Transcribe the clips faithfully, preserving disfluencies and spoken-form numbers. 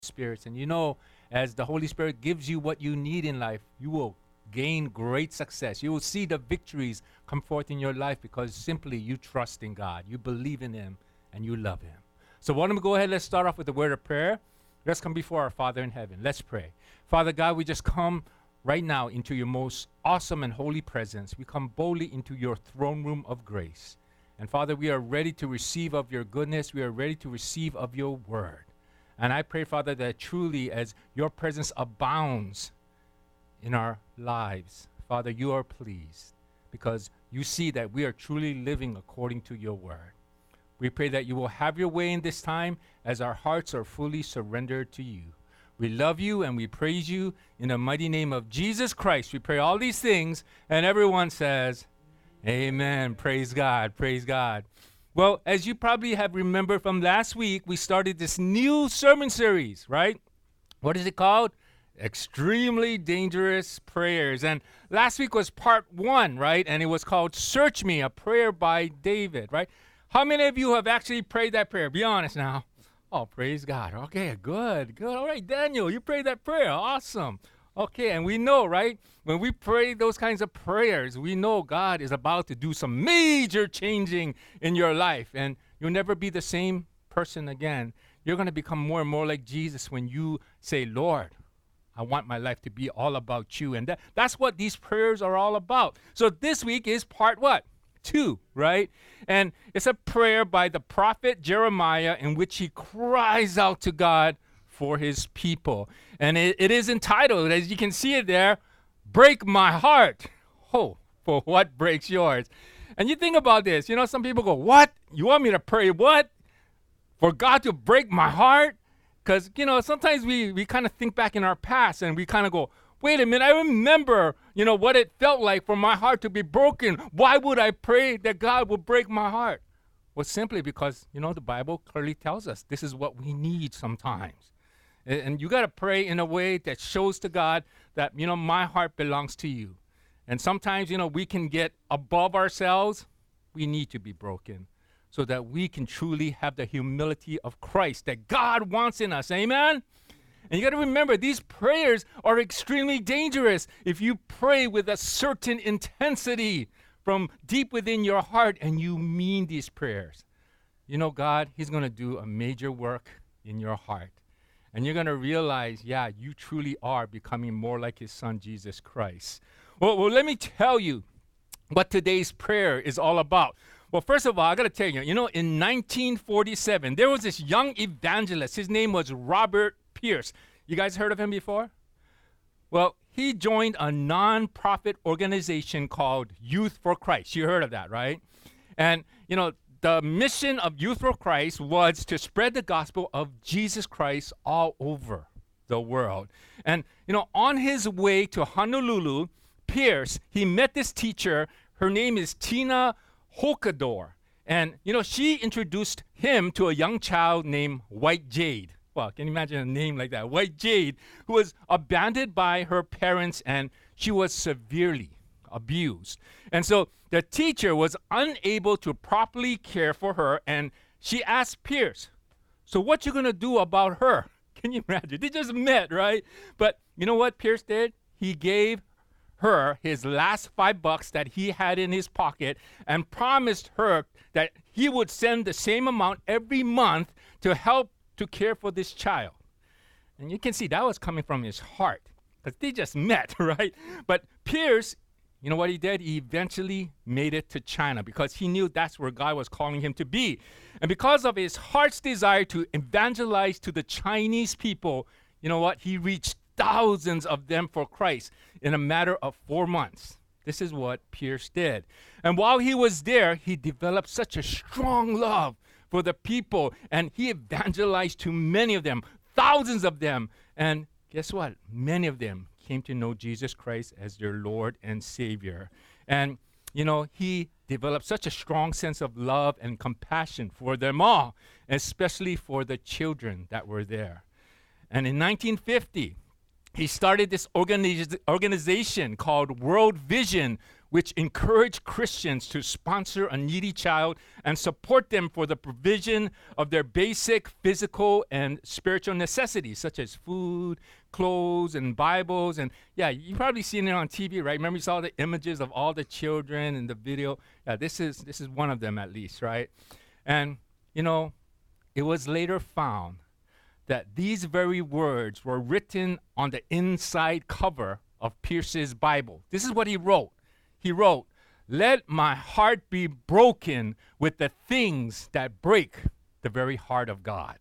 spirits. And you know, as the Holy Spirit gives you what you need in life, you will gain great success. You will see the victories come forth in your life because simply you trust in God, you believe in Him, and you love Him. So why don't we go ahead, let's start off with a word of prayer. Let's come before our Father in heaven. Let's pray. Father God, we just come right now into your most awesome and holy presence. We come boldly into your throne room of grace. And Father, we are ready to receive of your goodness. We are ready to receive of your word. And I pray, Father, that truly as your presence abounds in our lives, Father, you are pleased because you see that we are truly living according to your word. We pray that you will have your way in this time as our hearts are fully surrendered to you. We love you and we praise you in the mighty name of Jesus Christ. We pray all these things, and everyone says, amen. Praise God. Praise God. Well, as you probably have remembered from last week, we started this new sermon series, right? What is it called? Extremely Dangerous Prayers. And last week was part one, right? And it was called Search Me, a prayer by David, right? How many of you have actually prayed that prayer? Be honest now. Oh, praise God. Okay, good, good. All right, Daniel, you prayed that prayer. Awesome. Okay, and we know, right? When we pray those kinds of prayers, we know God is about to do some major changing in your life, and you'll never be the same person again. You're going to become more and more like Jesus when you say, Lord, I want my life to be all about you. And that, that's what these prayers are all about. So this week is part what? Two, right? And it's a prayer by the prophet Jeremiah in which he cries out to God for his people. And it, it is entitled, as you can see it there, Break My Heart. Oh, for what breaks yours? And you think about this, you know, some people go, what? You want me to pray what? For God to break my heart? Because, you know, sometimes we, we kind of think back in our past and we kind of go, wait a minute, I remember, you know, what it felt like for my heart to be broken. Why would I pray that God would break my heart? Well, simply because, you know, the Bible clearly tells us this is what we need sometimes. And, and you got to pray in a way that shows to God that, you know, my heart belongs to you. And sometimes, you know, we can get above ourselves. We need to be broken so that we can truly have the humility of Christ that God wants in us. Amen? And you got to remember, these prayers are extremely dangerous if you pray with a certain intensity from deep within your heart and you mean these prayers. You know, God, He's going to do a major work in your heart. And you're going to realize, yeah, you truly are becoming more like His Son, Jesus Christ. Well, well, let me tell you what today's prayer is all about. Well, first of all, I got to tell you, you know, in nineteen forty-seven, there was this young evangelist. His name was Robert Pierce. You guys heard of him before? Well, he joined a non-profit organization called Youth for Christ. You heard of that, right? And, you know, the mission of Youth for Christ was to spread the gospel of Jesus Christ all over the world. And, you know, on his way to Honolulu, Pierce, he met this teacher. Her name is Tina Hokador. And, you know, she introduced him to a young child named White Jade. Well, can you imagine a name like that? White Jade, who was abandoned by her parents, and she was severely abused. And so the teacher was unable to properly care for her, and she asked Pierce, so what you going to do about her? Can you imagine? They just met, right? But you know what Pierce did? He gave her his last five bucks that he had in his pocket and promised her that he would send the same amount every month to help to care for this child. And you can see that was coming from his heart because they just met, right? But Pierce, you know what he did? He eventually made it to China because he knew that's where God was calling him to be. And because of his heart's desire to evangelize to the Chinese people, you know what? He reached thousands of them for Christ in a matter of four months. This is what Pierce did. And while he was there, he developed such a strong love for the people, and he evangelized to many of them, thousands of them. And guess what? Many of them came to know Jesus Christ as their Lord and Savior. And, you know, he developed such a strong sense of love and compassion for them all, especially for the children that were there. And in nineteen fifty, he started this organiz- organization called World Vision, which encourage Christians to sponsor a needy child and support them for the provision of their basic physical and spiritual necessities, such as food, clothes, and Bibles. And yeah, you've probably seen it on T V, right? Remember you saw the images of all the children in the video? Yeah, this is this is one of them at least, right? And, you know, it was later found that these very words were written on the inside cover of Pierce's Bible. This is what he wrote. He wrote, "Let my heart be broken with the things that break the very heart of God."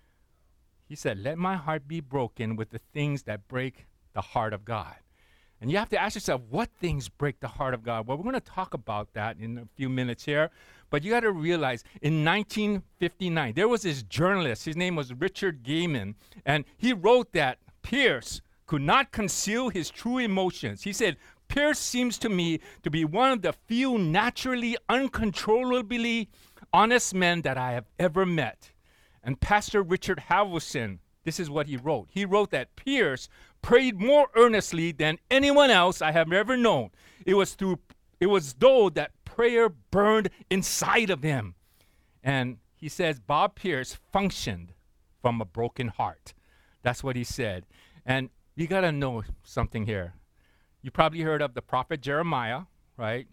He said, "Let my heart be broken with the things that break the heart of God." And you have to ask yourself, what things break the heart of God? Well, we're going to talk about that in a few minutes here. But you got to realize, in nineteen fifty-nine, there was this journalist. His name was Richard Gaiman. And he wrote that Pierce could not conceal his true emotions. He said, "Pierce seems to me to be one of the few naturally, uncontrollably honest men that I have ever met." And Pastor Richard Halverson, this is what he wrote. He wrote that Pierce prayed more earnestly than anyone else I have ever known. It was through, it was though that prayer burned inside of him. And he says Bob Pierce functioned from a broken heart. That's what he said. And you got to know something here. You probably heard of the prophet Jeremiah, right?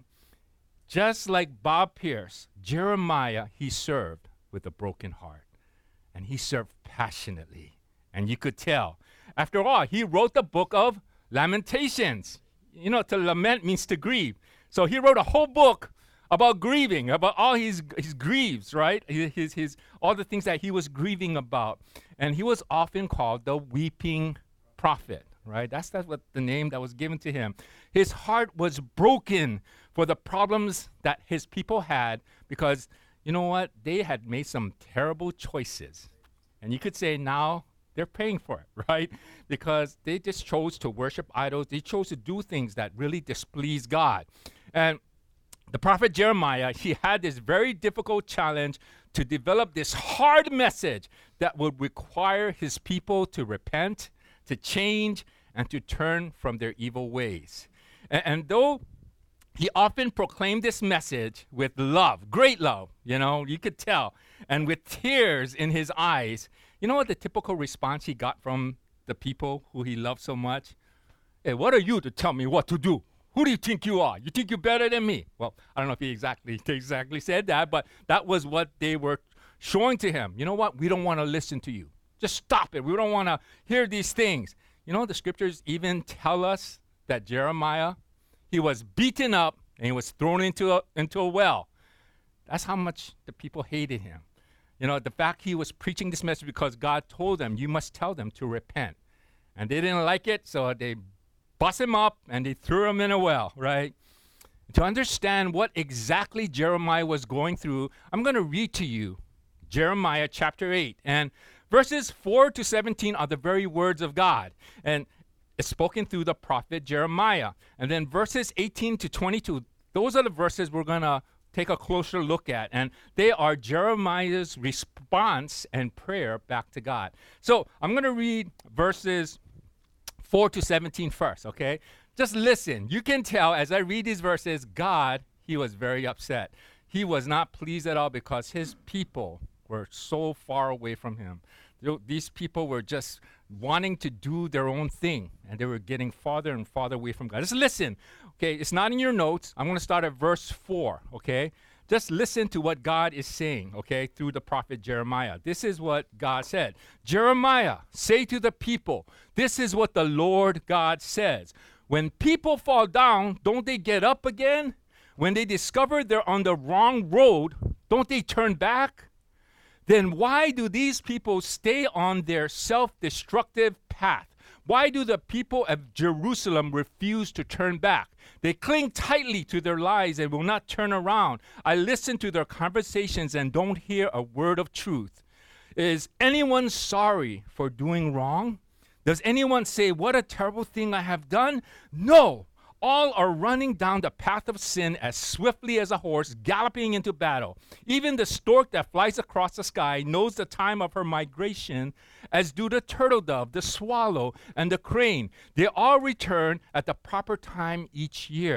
Just like Bob Pierce, Jeremiah, he served with a broken heart. And he served passionately. And you could tell. After all, he wrote the book of Lamentations. You know, to lament means to grieve. So he wrote a whole book about grieving, about all his his griefs, right? His, his, his all the things that he was grieving about. And he was often called the weeping prophet, right? That's, that's what the name that was given to him. His heart was broken for the problems that his people had because, you know what? They had made some terrible choices. And you could say now they're paying for it, right? Because they just chose to worship idols. They chose to do things that really displease God. And the prophet Jeremiah, he had this very difficult challenge to develop this hard message that would require his people to repent, to change, and to turn from their evil ways. And, and though he often proclaimed this message with love, great love, you know, you could tell, and with tears in his eyes, you know what the typical response he got from the people who he loved so much? "Hey, what are you to tell me what to do? Who do you think you are? You think you're better than me?" Well, I don't know if he exactly, he exactly said that, but that was what they were showing to him. You know what? We don't want to listen to you. Just stop it. We don't want to hear these things. You know, the scriptures even tell us that Jeremiah, he was beaten up and he was thrown into a, into a well. That's how much the people hated him. You know, the fact he was preaching this message because God told them, you must tell them to repent. And they didn't like it, so they bust him up and they threw him in a well, right? To understand what exactly Jeremiah was going through, I'm going to read to you Jeremiah chapter eight. And verses four to seventeen are the very words of God. And it's spoken through the prophet Jeremiah. And then verses eighteen to twenty-two, those are the verses we're going to take a closer look at. And they are Jeremiah's response and prayer back to God. So I'm going to read verses four to seventeen first, okay? Just listen. You can tell as I read these verses, God, he was very upset. He was not pleased at all because his people were so far away from him. These people were just wanting to do their own thing, and they were getting farther and farther away from God. Just listen, okay? It's not in your notes. I'm going to start at verse four, okay? Just listen to what God is saying, okay, through the prophet Jeremiah. This is what God said. "Jeremiah, say to the people, this is what the Lord God says. When people fall down, don't they get up again? When they discover they're on the wrong road, don't they turn back? Then why do these people stay on their self-destructive path? Why do the people of Jerusalem refuse to turn back? They cling tightly to their lies and will not turn around. I listen to their conversations and don't hear a word of truth. Is anyone sorry for doing wrong? Does anyone say, what a terrible thing I have done? No. All are running down the path of sin as swiftly as a horse galloping into battle. Even the stork that flies across the sky knows the time of her migration, as do the turtle dove, the swallow, and the crane. They all return at the proper time each year.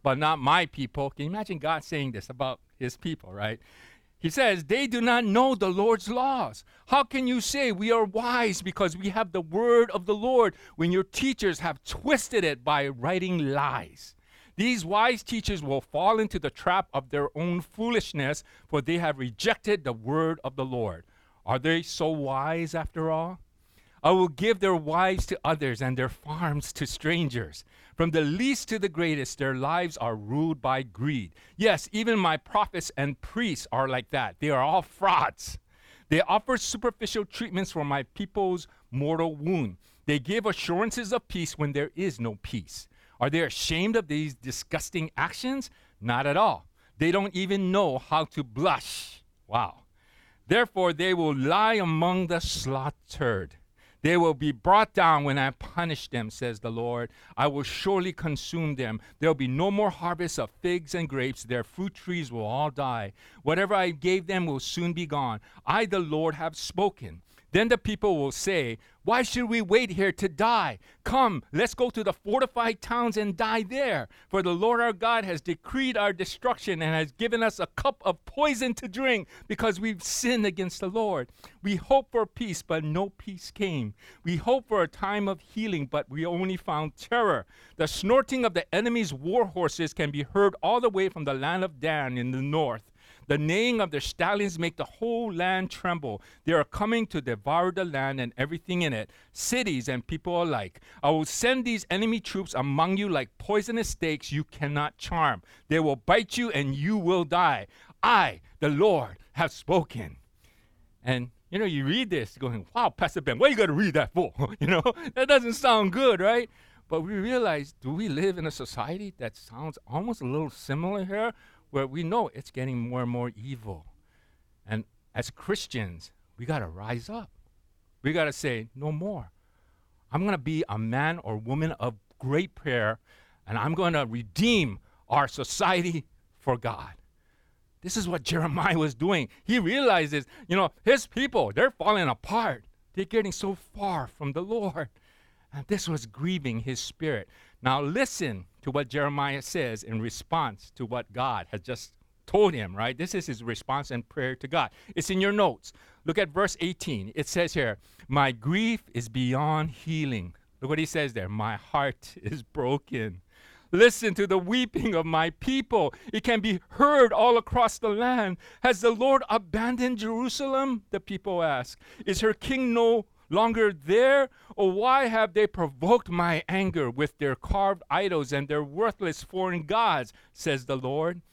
but not my people. Can you imagine God saying this about his people, right? He says, they do not know the Lord's laws. How can you say we are wise because we have the word of the Lord when your teachers have twisted it by writing lies? These wise teachers will fall into the trap of their own foolishness, for they have rejected the word of the Lord. Are they so wise after all? I will give their wives to others and their farms to strangers. From the least to the greatest, their lives are ruled by greed. Yes, even my prophets and priests are like that. They are all frauds. They offer superficial treatments for my people's mortal wound. They give assurances of peace when there is no peace. Are they ashamed of these disgusting actions? Not at all. They don't even know how to blush. Wow. Therefore, they will lie among the slaughtered. They will be brought down when I punish them, says the Lord. I will surely consume them. There will be no more harvest of figs and grapes. Their fruit trees will all die. Whatever I gave them will soon be gone. I, the Lord, have spoken. Then the people will say, why should we wait here to die? Come, let's go to the fortified towns and die there. For the Lord our God has decreed our destruction and has given us a cup of poison to drink because we've sinned against the Lord. We hoped for peace, but no peace came. We hoped for a time of healing, but we only found terror. The snorting of the enemy's war horses can be heard all the way from the land of Dan in the north. The neighing of their stallions make the whole land tremble. They are coming to devour the land and everything in it, cities and people alike. I will send these enemy troops among you like poisonous snakes you cannot charm. They will bite you and you will die. I, the Lord, have spoken. And, you know, you read this going, wow, Pastor Ben, what are you going to read that for? You know, that doesn't sound good, right? But we realize, do we live in a society that sounds almost a little similar here, where we know it's getting more and more evil? And as Christians, we got to rise up. We got to say, no more. I'm going to be a man or woman of great prayer, and I'm going to redeem our society for God. This is what Jeremiah was doing. He realizes, you know, his people, they're falling apart. They're getting so far from the Lord. And this was grieving his spirit. Now listen to what Jeremiah says in response to what God has just told him, right? This is his response and prayer to God. It's in your notes. Look at verse eighteen. It says here, my grief is beyond healing. Look what he says there. My heart is broken. Listen to the weeping of my people. It can be heard all across the land. Has the Lord abandoned Jerusalem? The people ask. Is her king no longer there? Or why have they provoked my anger with their carved idols and their worthless foreign gods, says the Lord.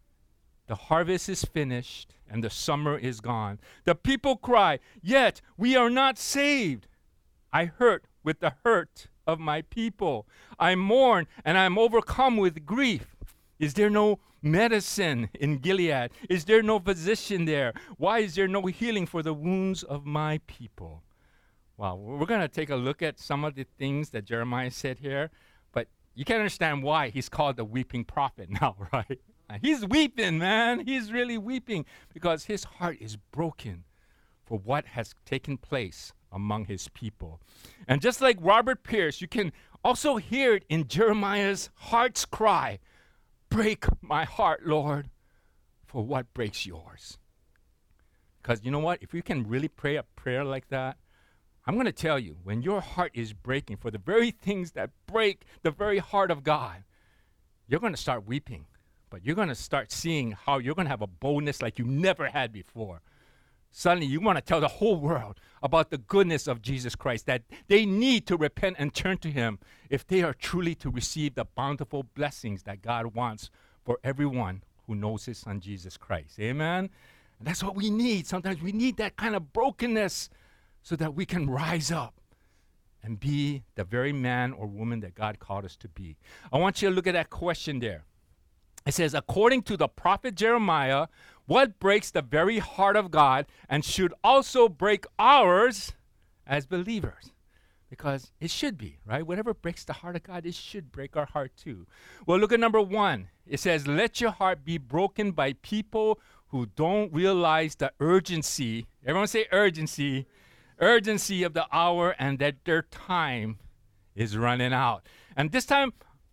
The harvest is finished and the summer is gone. The people cry, yet we are not saved. I hurt with the hurt of my people. I mourn and I am overcome with grief. Is there no medicine in Gilead? Is there no physician there? Why is there no healing for the wounds of my people? Well, we're going to take a look at some of the things that Jeremiah said here, but you can understand why he's called the weeping prophet now, right? He's weeping, man. He's really weeping because his heart is broken for what has taken place among his people. And just like Robert Pierce, you can also hear it in Jeremiah's heart's cry, break my heart, Lord, for what breaks yours. Because you know what? If you can really pray a prayer like that, I'm going to tell you, when your heart is breaking for the very things that break the very heart of God, you're going to start weeping. But you're going to start seeing how you're going to have a boldness like you never had before. Suddenly, you want to tell the whole world about the goodness of Jesus Christ, that they need to repent and turn to him if they are truly to receive the bountiful blessings that God wants for everyone who knows his son, Jesus Christ. Amen? And that's what we need. Sometimes we need that kind of brokenness so that we can rise up and be the very man or woman that God called us to be. I want you to look at that question there. It says, according to the prophet Jeremiah, what breaks the very heart of God and should also break ours as believers? Because it should be, right? Whatever breaks the heart of God, it should break our heart too. Well, look at number one. It says, let your heart be broken by people who don't realize the urgency. Everyone say urgency. Urgency of the hour and that their time is running out. And this time,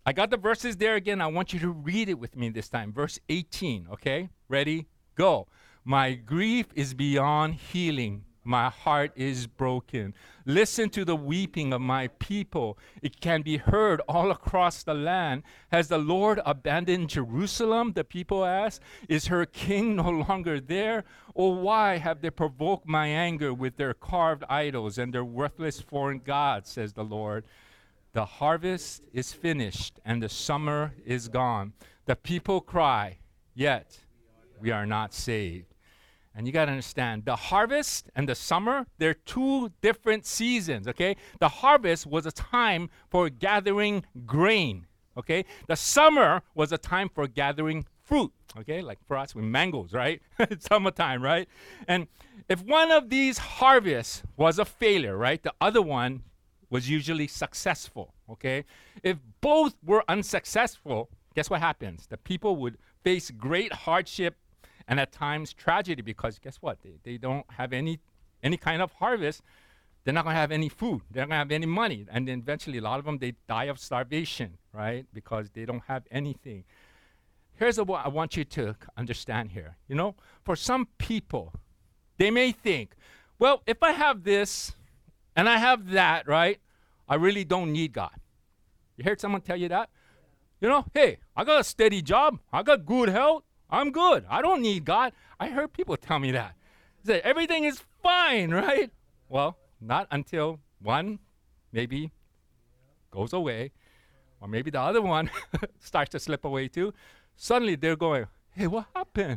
I got the verses there again. I want you to read it with me this time. Verse eighteen, okay? Ready? Go. My grief is beyond healing. My heart is broken. Listen to the weeping of my people. It can be heard all across the land. Has the Lord abandoned Jerusalem? The people ask. Is her king no longer there? Or why have they provoked my anger with their carved idols and their worthless foreign gods, says the Lord. The harvest is finished and the summer is gone. The people cry, yet we are not saved. And you got to understand, the harvest and the summer, they're two different seasons, okay? The harvest was a time for gathering grain, okay? The summer was a time for gathering fruit, okay? Like for us with mangoes, right? It's summertime, right? And if one of these harvests was a failure, right, the other one was usually successful, okay? If both were unsuccessful, guess what happens? The people would face great hardship and at times tragedy, because guess what? They, they don't have any any kind of harvest. They're not going to have any food. They're not going to have any money. And then eventually a lot of them, they die of starvation, right? Because they don't have anything. Here's what I want you to understand here. You know, for some people, they may think, well, if I have this and I have that, right, I really don't need God. You heard someone tell you that? You know, hey, I got a steady job. I got good health. I'm good. I don't need God. I heard people tell me that. They say, everything is fine, right? Well, not until one maybe goes away, or maybe the other one starts to slip away too. Suddenly they're going, hey, what happened?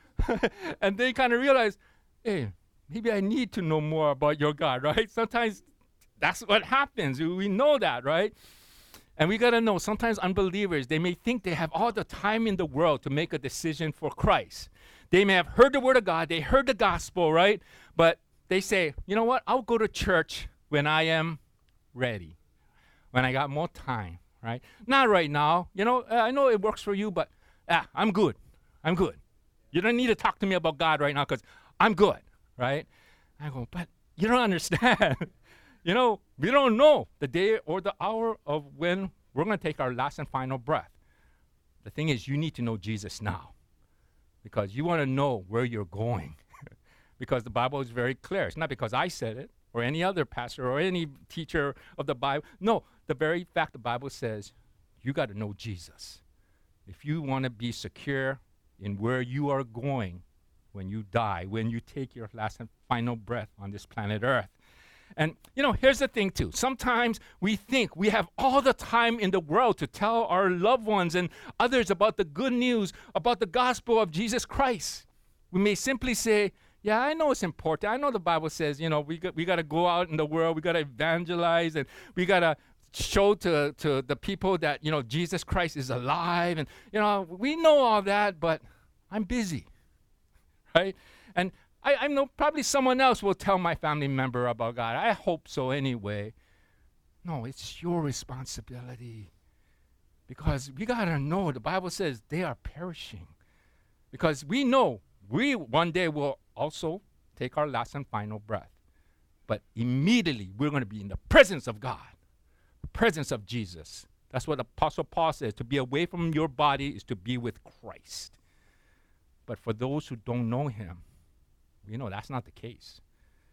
And they kind of realize, hey, maybe I need to know more about your God, right? Sometimes that's what happens. We know that, right? And we got to know, sometimes unbelievers, they may think they have all the time in the world to make a decision for Christ. They may have heard the word of God, they heard the gospel, right? But they say, you know what, I'll go to church when I am ready, when I got more time, right? Not right now. You know, uh, I know it works for you, but ah, I'm good. I'm good. You don't need to talk to me about God right now because I'm good, right? I go, but you don't understand. You know, we don't know the day or the hour of when we're going to take our last and final breath. The thing is, you need to know Jesus now because you want to know where you're going because the Bible is very clear. It's not because I said it or any other pastor or any teacher of the Bible. No, the very fact the Bible says you got to know Jesus. If you want to be secure in where you are going when you die, when you take your last and final breath on this planet Earth. And, you know, here's the thing, too. Sometimes we think we have all the time in the world to tell our loved ones and others about the good news, about the gospel of Jesus Christ. We may simply say, yeah, I know it's important. I know the Bible says, you know, we got, we got to go out in the world. We got to evangelize and we got to show to, to the people that, you know, Jesus Christ is alive. And, you know, we know all that, but I'm busy, right? And I, I know probably someone else will tell my family member about God. I hope so anyway. No, it's your responsibility. Because we got to know, the Bible says they are perishing. Because we know we one day will also take our last and final breath. But immediately we're going to be in the presence of God, the presence of Jesus. That's what Apostle Paul says. To be away from your body is to be with Christ. But for those who don't know him, you know, that's not the case.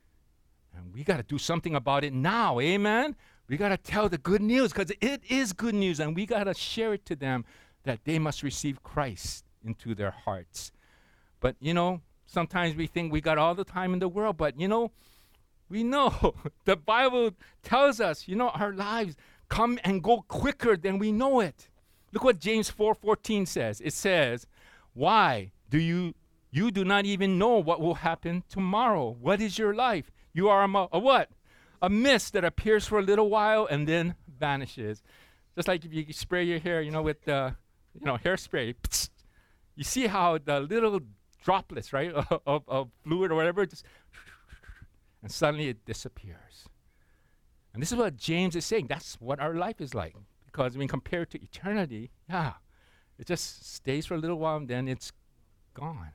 And we got to do something about it now, amen? We got to tell the good news because it is good news, and we got to share it to them that they must receive Christ into their hearts. But, you know, sometimes we think we got all the time in the world, but, you know, we know the Bible tells us, you know, our lives come and go quicker than we know it. Look what James four fourteen says. It says, why do you You do not even know what will happen tomorrow. What is your life? You are a, mo- a what? A mist that appears for a little while and then vanishes. Just like if you spray your hair, you know, with the, you know, hairspray. Psst, you see how the little droplets, right, of, of fluid or whatever, just, and suddenly it disappears. And this is what James is saying. That's what our life is like. Because when compared to eternity, yeah, it just stays for a little while and then it's gone.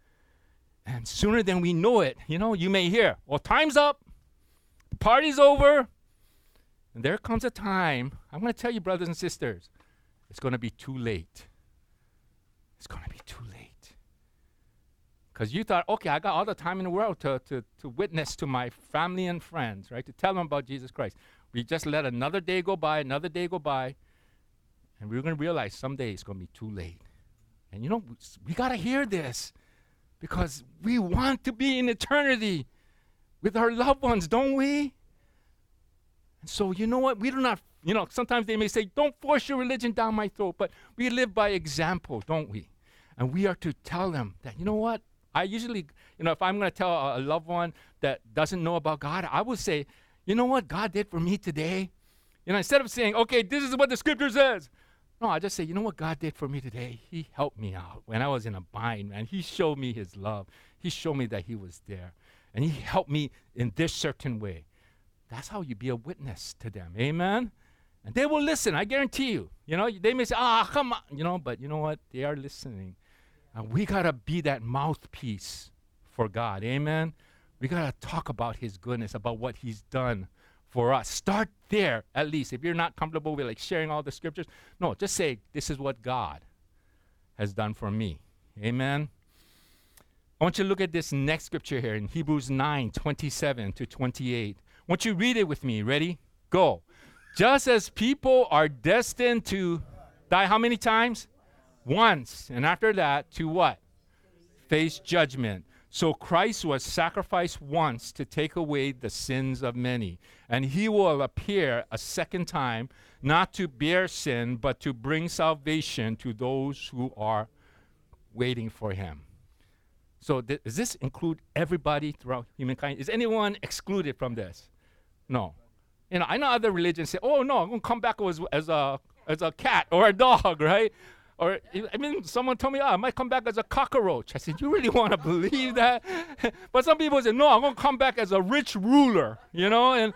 And sooner than we know it, you know, you may hear, well, time's up, the party's over, and there comes a time, I'm going to tell you, brothers and sisters, it's going to be too late. It's going to be too late. Because you thought, okay, I got all the time in the world to, to, to witness to my family and friends, right? To tell them about Jesus Christ. We just let another day go by, another day go by, and we're going to realize someday it's going to be too late. And you know, we, we got to hear this because we want to be in eternity with our loved ones, don't we? And so, you know what? We do not, you know, sometimes they may say, don't force your religion down my throat, but we live by example, don't we? And we are to tell them that, you know what? I usually, you know, if I'm going to tell a, a loved one that doesn't know about God, I will say, you know what God did for me today? You know, instead of saying, okay, this is what the scripture says. No, I just say, you know what God did for me today? He helped me out when I was in a bind, man. He showed me his love. He showed me that he was there. And he helped me in this certain way. That's how you be a witness to them. Amen? And they will listen, I guarantee you. You know, they may say, ah, oh, come on. You know, but you know what? They are listening. And we got to be that mouthpiece for God. Amen? We got to talk about his goodness, about what he's done for us. Start there, at least. If you're not comfortable with like sharing all the scriptures, no, just say, this is what God has done for me. Amen? I want you to look at this next scripture here in Hebrews nine, twenty-seven to twenty-eight. I want you to read it with me. Ready? Go. Just as people are destined to die how many times? Once. And after that, to what? Face judgment. So Christ was sacrificed once to take away the sins of many. And he will appear a second time, not to bear sin, but to bring salvation to those who are waiting for him. So th- does this include everybody throughout humankind? Is anyone excluded from this? No. You know, I know other religions say, oh, no, I'm going to come back as, as, a, as a cat or a dog, right? Or, I mean, someone told me, oh, I might come back as a cockroach. I said, you really want to believe that? But some people say, no, I'm going to come back as a rich ruler, you know? And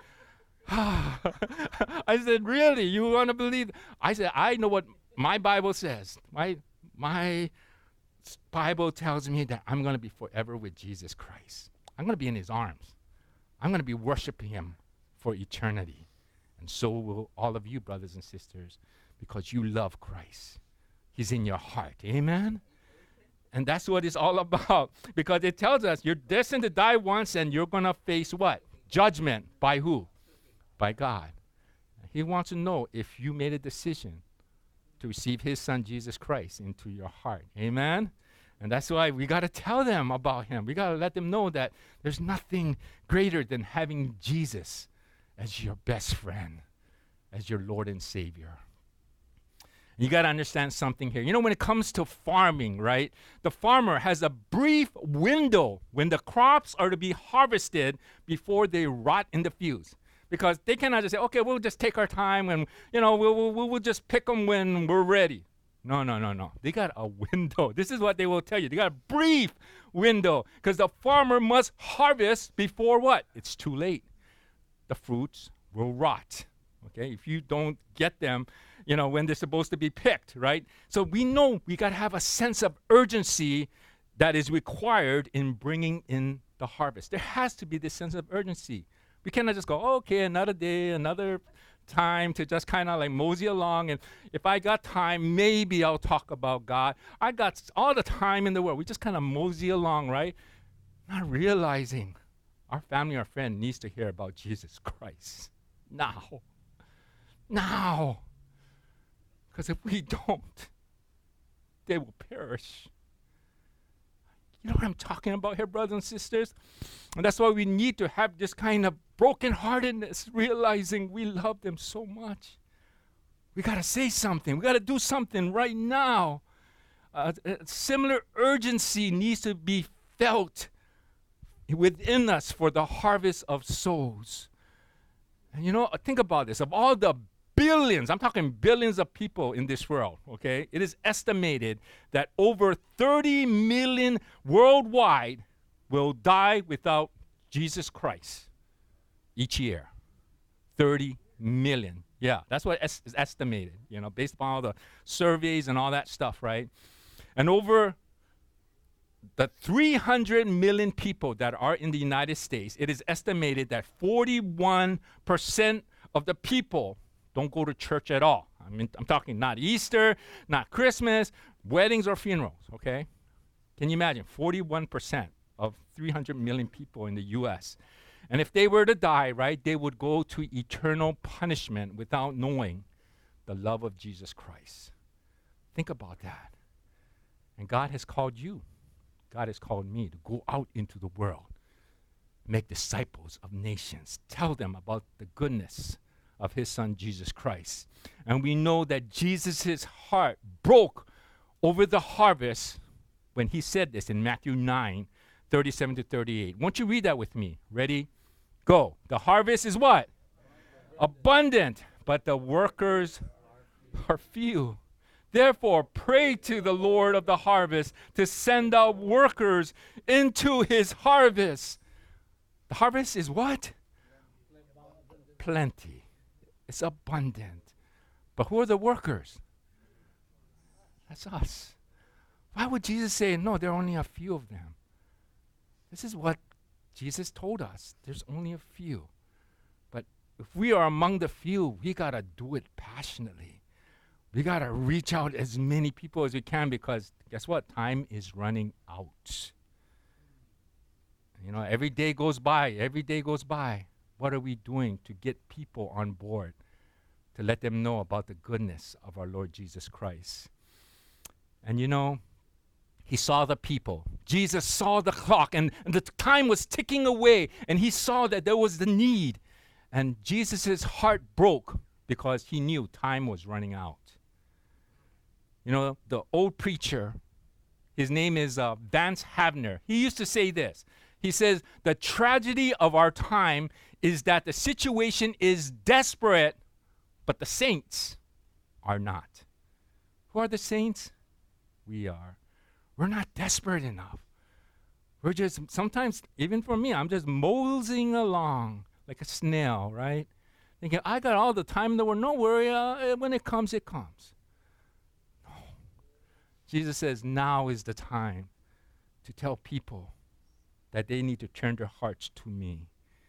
I said, really? You want to believe? I said, I know what my Bible says. My, my Bible tells me that I'm going to be forever with Jesus Christ. I'm going to be in his arms. I'm going to be worshiping him for eternity. And so will all of you, brothers and sisters, because you love Christ. He's in your heart. Amen? And that's what it's all about. Because it tells us you're destined to die once and you're going to face what? Judgment. By who? By God. He wants to know if you made a decision to receive his son, Jesus Christ, into your heart. Amen? And that's why we got to tell them about him. We got to let them know that there's nothing greater than having Jesus as your best friend, as your Lord and Savior. You got to understand something here. You know, when it comes to farming, right, the farmer has a brief window when the crops are to be harvested before they rot in the fields. Because they cannot just say, okay, we'll just take our time and, you know, we'll, we'll, we'll just pick them when we're ready. No, no, no, no. They got a window. This is what they will tell you. They got a brief window because the farmer must harvest before what? It's too late. The fruits will rot. Okay, if you don't get them, you know, when they're supposed to be picked, right? So we know we got to have a sense of urgency that is required in bringing in the harvest. There has to be this sense of urgency. We cannot just go, oh, okay, another day, another time to just kind of like mosey along. And if I got time, maybe I'll talk about God. I got all the time in the world. We just kind of mosey along, right? Not realizing our family or friend needs to hear about Jesus Christ now. Now. Because if we don't, they will perish. You know what I'm talking about here, brothers and sisters? And that's why we need to have this kind of brokenheartedness, realizing we love them so much. We got to say something. We got to do something right now. Uh, a similar urgency needs to be felt within us for the harvest of souls. And you know, think about this. Of all the billions, I'm talking billions of people in this world, okay? It is estimated that over thirty million worldwide will die without Jesus Christ each year. thirty million. Yeah, that's what es- is estimated, you know, based upon all the surveys and all that stuff, right? And over the three hundred million people that are in the United States, it is estimated that forty-one percent of the people don't go to church at all. I mean, I'm talking not Easter, not Christmas, weddings or funerals, okay? Can you imagine? forty-one percent of three hundred million people in the U S. And if they were to die, right, they would go to eternal punishment without knowing the love of Jesus Christ. Think about that. And God has called you. God has called me to go out into the world, make disciples of nations, tell them about the goodness of his son, Jesus Christ. And we know that Jesus' heart broke over the harvest when he said this in Matthew nine, thirty-seven to thirty-eight. Won't you read that with me? Ready? Go. The harvest is what? Abundant, but the workers are few. Therefore, pray to the Lord of the harvest to send out workers into his harvest. The harvest is what? Plenty. It's abundant. But who are the workers? That's us. Why would Jesus say, no, there are only a few of them? This is what Jesus told us. There's only a few. But if we are among the few, we got to do it passionately. We got to reach out as many people as we can because guess what? Time is running out. You know, every day goes by. Every day goes by. What are we doing to get people on board, to let them know about the goodness of our Lord Jesus Christ? And you know, he saw the people. Jesus saw the clock, and, and the time was ticking away, and he saw that there was the need. And Jesus' heart broke because he knew time was running out. You know, the old preacher, his name is uh, Vance Havner. He used to say this. He says, the tragedy of our time is that the situation is desperate, but the saints are not. Who are the saints? We are. We're not desperate enough. We're just, sometimes, even for me, I'm just moseying along like a snail, right? Thinking, I got all the time in the world. No worry, uh, when it comes, it comes. No. Jesus says, now is the time to tell people that they need to turn their hearts to me.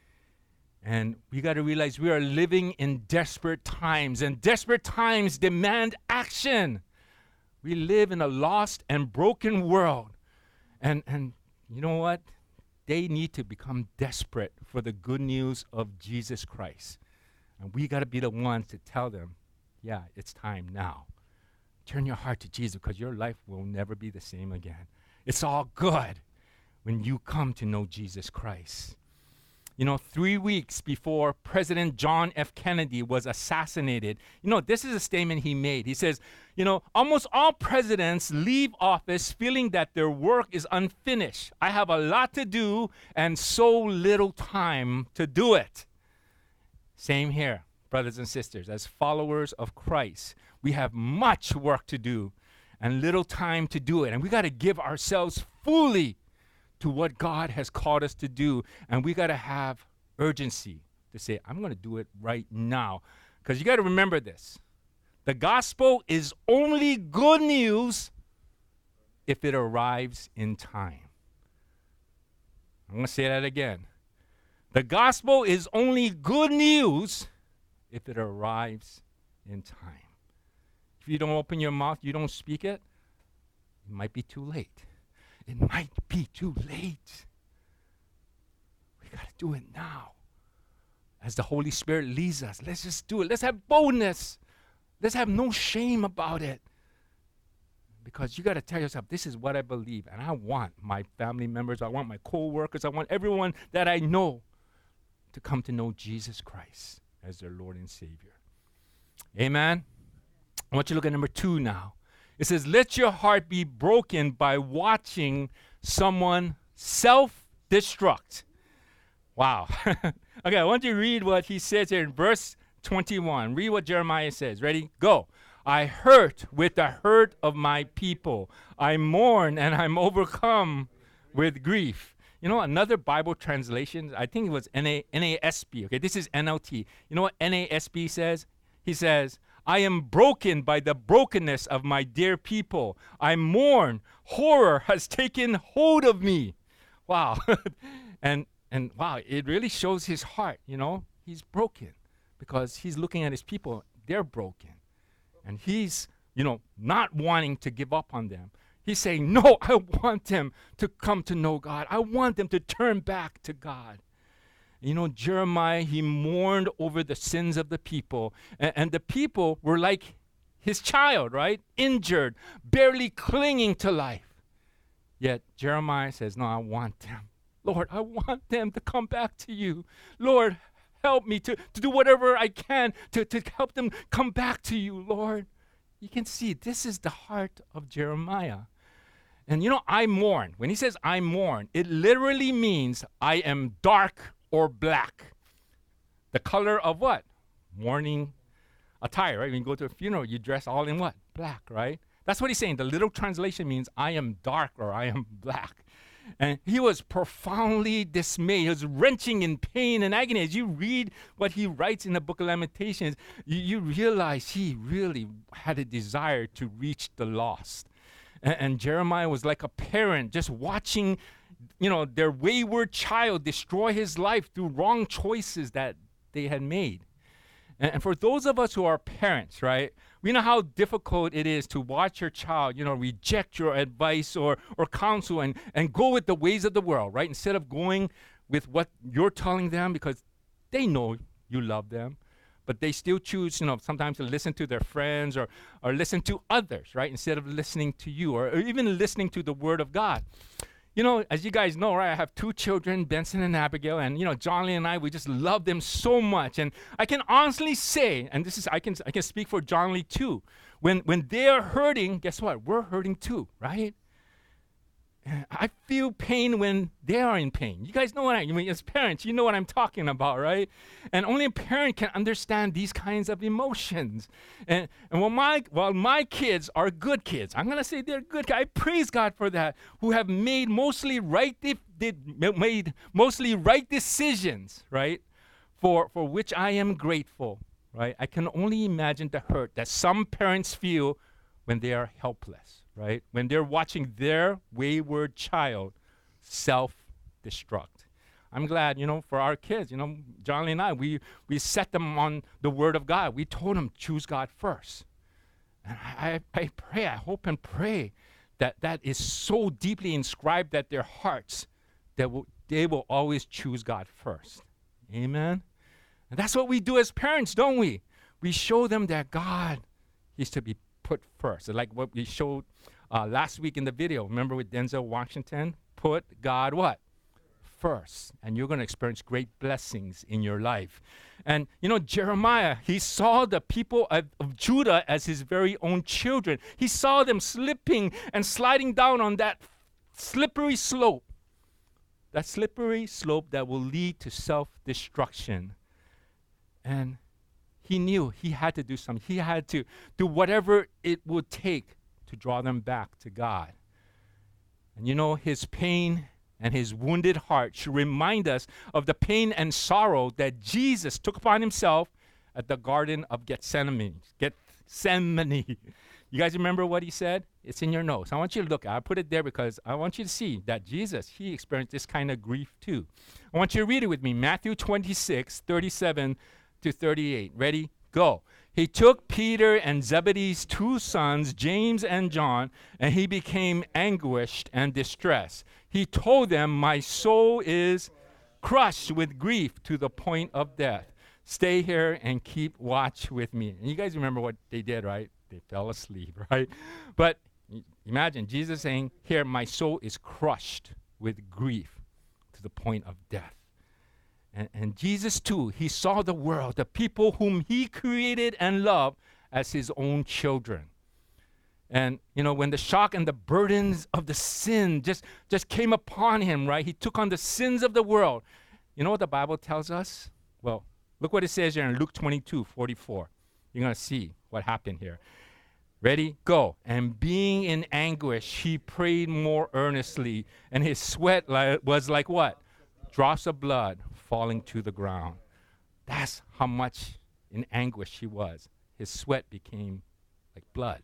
And we got to realize we are living in desperate times, and desperate times demand action. We live in a lost and broken world. And, and you know what? They need to become desperate for the good news of Jesus Christ. And we got to be the ones to tell them, yeah, it's time now. Turn your heart to Jesus because your life will never be the same again. It's all good when you come to know Jesus Christ. You know, three weeks before President John F. Kennedy was assassinated, you know, this is a statement he made. He says, you know, almost all presidents leave office feeling that their work is unfinished. I have a lot to do and so little time to do it. Same here, brothers and sisters. As followers of Christ, we have much work to do and little time to do it. And we got to give ourselves fully to what God has called us to do. And we got to have urgency to say, I'm going to do it right now. Because you got to remember this. The gospel is only good news if it arrives in time. I'm going to say that again. The gospel is only good news if it arrives in time. If you don't open your mouth, you don't speak it, it might be too late. It might be too late. We got to do it now. As the Holy Spirit leads us, let's just do it. Let's have boldness. Let's have no shame about it. Because you got to tell yourself, this is what I believe. And I want my family members, I want my co-workers, I want everyone that I know to come to know Jesus Christ as their Lord and Savior. Amen? I want you to look at number two now. It says, let your heart be broken by watching someone self-destruct. Wow. Okay, I want you to read what he says here in verse twenty-one. Read what Jeremiah says. Ready? Go. I hurt with the hurt of my people. I mourn and I'm overcome with grief. You know, another Bible translation, I think it was N A S B. Okay, this is N L T. You know what N A S B says? He says, I am broken by the brokenness of my dear people. I mourn. Horror has taken hold of me. Wow. and and wow, it really shows his heart, you know. He's broken because he's looking at his people. They're broken. And he's, you know, not wanting to give up on them. He's saying, no, I want them to come to know God. I want them to turn back to God. You know, Jeremiah, he mourned over the sins of the people. And, and the people were like his child, right? Injured, barely clinging to life. Yet Jeremiah says, no, I want them. Lord, I want them to come back to you. Lord, help me to, to do whatever I can to, to help them come back to you, Lord. You can see this is the heart of Jeremiah. And you know, I mourn. When he says I mourn, it literally means I am dark or black. The color of what? Mourning attire, right? When you go to a funeral, you dress all in what? Black, right? That's what he's saying. The literal translation means I am dark or I am black. And he was profoundly dismayed. He was wrenching in pain and agony. As you read what he writes in the book of Lamentations, you, you realize he really had a desire to reach the lost. And, and Jeremiah was like a parent just watching, you know, their wayward child destroy his life through wrong choices that they had made. And, and for those of us who are parents, right, we know how difficult it is to watch your child, you know, reject your advice or, or counsel and, and go with the ways of the world, right? Instead of going with what you're telling them because they know you love them, but they still choose, you know, sometimes to listen to their friends or, or listen to others, right? Instead of listening to you or, or even listening to the Word of God. You know, as you guys know, right, I have two children, Benson and Abigail, and, you know, John Lee and I, we just love them so much. And I can honestly say, and this is, I can I can speak for John Lee too, when, when they're hurting, guess what? We're hurting too, right? I feel pain when they are in pain. You guys know what I mean. As parents, you know what I'm talking about, right? And only a parent can understand these kinds of emotions. And, and while, my, while my kids are good kids, I'm going to say they're good kids. I praise God for that, who have made mostly right, de- de- made mostly right decisions, right, for, for which I am grateful, right? I can only imagine the hurt that some parents feel when they are helpless. Right? When they're watching their wayward child self-destruct. I'm glad, you know, for our kids, you know, John Lee and I, we, we set them on the Word of God. We told them, choose God first. And I, I pray, I hope and pray that that is so deeply inscribed at their hearts that will, they will always choose God first. Amen? And that's what we do as parents, don't we? We show them that God is to be put first. Like what we showed uh, last week in the video. Remember with Denzel Washington? Put God what? First. And you're going to experience great blessings in your life. And, you know, Jeremiah, he saw the people of, of Judah as his very own children. He saw them slipping and sliding down on that slippery slope. That slippery slope that will lead to self-destruction. And he knew he had to do something. He had to do whatever it would take to draw them back to God. And you know, his pain and his wounded heart should remind us of the pain and sorrow that Jesus took upon himself at the Garden of Gethsemane. Gethsemane. You guys remember what he said? It's in your notes. I want you to look. I put it there because I want you to see that Jesus, he experienced this kind of grief too. I want you to read it with me. Matthew twenty-six, thirty-seven to thirty-eight. Ready? Go. He took Peter and Zebedee's two sons, James and John, and he became anguished and distressed. He told them, my soul is crushed with grief to the point of death. Stay here and keep watch with me. And you guys remember what they did, right? They fell asleep, right? But imagine Jesus saying, here, my soul is crushed with grief to the point of death. And, and Jesus, too, he saw the world, the people whom he created and loved as his own children. And, you know, when the shock and the burdens of the sin just, just came upon him, right? He took on the sins of the world. You know what the Bible tells us? Well, look what it says here in Luke twenty-two, forty-four. You're going to see what happened here. Ready? Go. And being in anguish, he prayed more earnestly, and his sweat li- was like what? Drops of blood falling to the ground. That's how much in anguish he was. His sweat became like blood.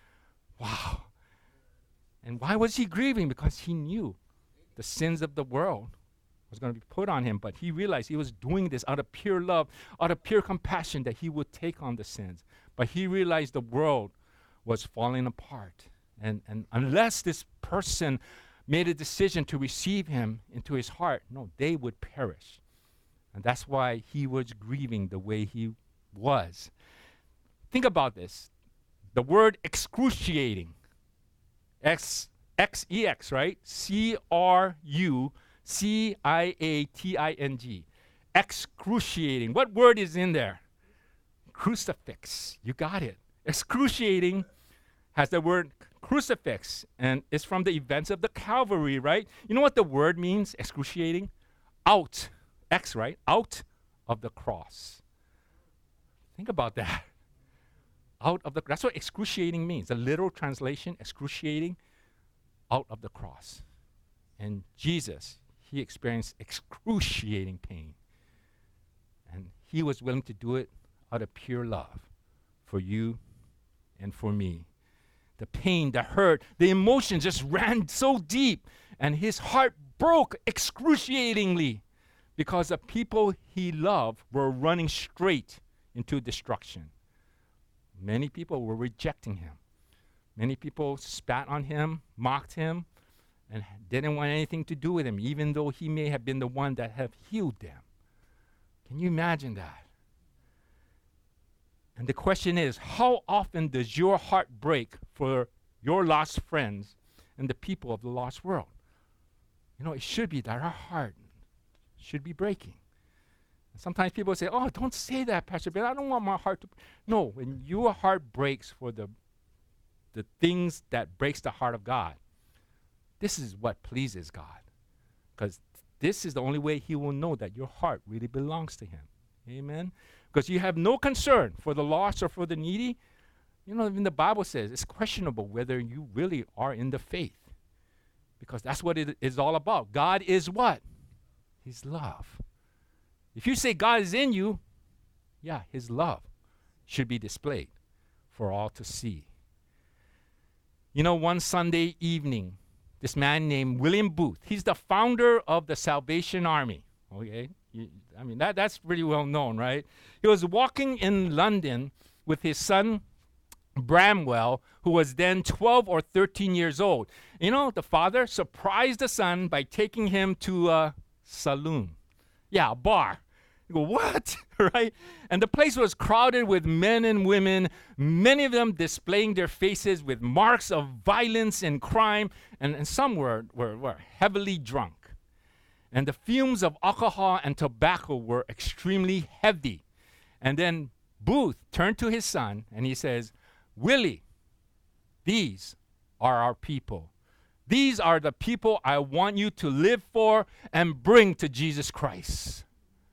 Wow. And why was he grieving? Because he knew the sins of the world was going to be put on him, but he realized he was doing this out of pure love, out of pure compassion, that he would take on the sins. But he realized the world was falling apart. And, and unless this person made a decision to receive him into his heart, no, they would perish. And that's why he was grieving the way he was. Think about this. The word excruciating, X, X E X, right? C R U C I A T I N G. Excruciating. What word is in there? Crucifix. You got it. Excruciating has the word crucifix, and it's from the events of the Calvary, right? You know what the word means, excruciating? Out. X, right? Out of the cross. Think about that. Out of the, that's what excruciating means. The literal translation, excruciating, out of the cross. And Jesus, he experienced excruciating pain. And he was willing to do it out of pure love for you and for me. The pain, the hurt, the emotion just ran so deep, and his heart broke excruciatingly because the people he loved were running straight into destruction. Many people were rejecting him. Many people spat on him, mocked him, and didn't want anything to do with him, even though he may have been the one that have healed them. Can you imagine that? And the question is, how often does your heart break for your lost friends and the people of the lost world? You know, it should be that our heart should be breaking. Sometimes people say, oh, don't say that, Pastor Ben. I don't want my heart to... No, when your heart breaks for the, the things that breaks the heart of God, this is what pleases God. Because this is the only way he will know that your heart really belongs to him. Amen? Because you have no concern for the lost or for the needy. You know, even the Bible says it's questionable whether you really are in the faith. Because that's what it is all about. God is what? His love. If you say God is in you, yeah, his love should be displayed for all to see. You know, one Sunday evening, this man named William Booth, he's the founder of the Salvation Army. Okay? You, I mean, that, that's pretty well known, right? He was walking in London with his son, Bramwell, who was then twelve or thirteen years old. You know, the father surprised the son by taking him to a saloon. Yeah, a bar. You go, what? Right? And the place was crowded with men and women, many of them displaying their faces with marks of violence and crime, and, and some were, were, were heavily drunk. And the fumes of alcohol and tobacco were extremely heavy. And then Booth turned to his son and he says, Willie, these are our people. These are the people I want you to live for and bring to Jesus Christ.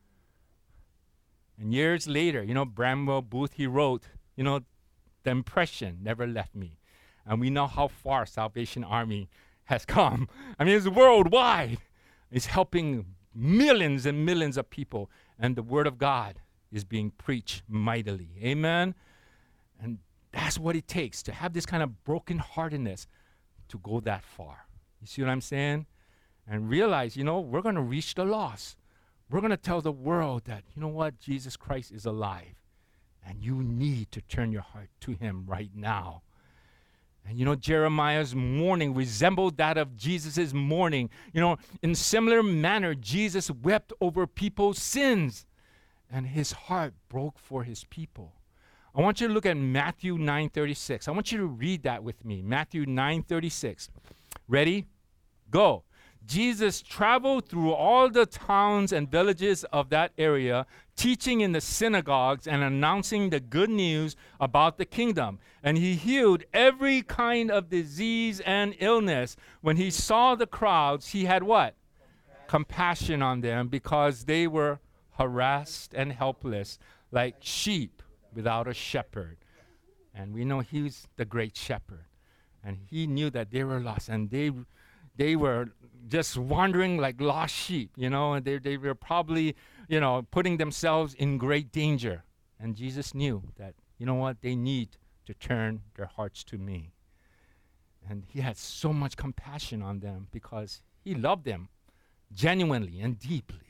And years later, you know, Bramwell Booth, he wrote, you know, the impression never left me. And we know how far Salvation Army has come. I mean, it's worldwide. It's helping millions and millions of people. And the word of God is being preached mightily. Amen? And that's what it takes to have this kind of brokenheartedness to go that far. You see what I'm saying? And realize, you know, we're going to reach the lost. We're going to tell the world that, you know what, Jesus Christ is alive. And you need to turn your heart to him right now. And you know, Jeremiah's mourning resembled that of Jesus' mourning. You know, in similar manner, Jesus wept over people's sins. And his heart broke for his people. I want you to look at Matthew nine thirty-six. I want you to read that with me. Matthew nine thirty-six. Ready? Go. Jesus traveled through all the towns and villages of that area, teaching in the synagogues and announcing the good news about the kingdom. And he healed every kind of disease and illness. When he saw the crowds, he had what? Compassion on them, because they were harassed and helpless, like sheep without a shepherd. And we know he's the great shepherd. And he knew that they were lost, and they they were just wandering like lost sheep, you know, and they, they were probably, you know, putting themselves in great danger. And Jesus knew that, you know what, they need to turn their hearts to me. And he had so much compassion on them because he loved them. genuinely and deeply.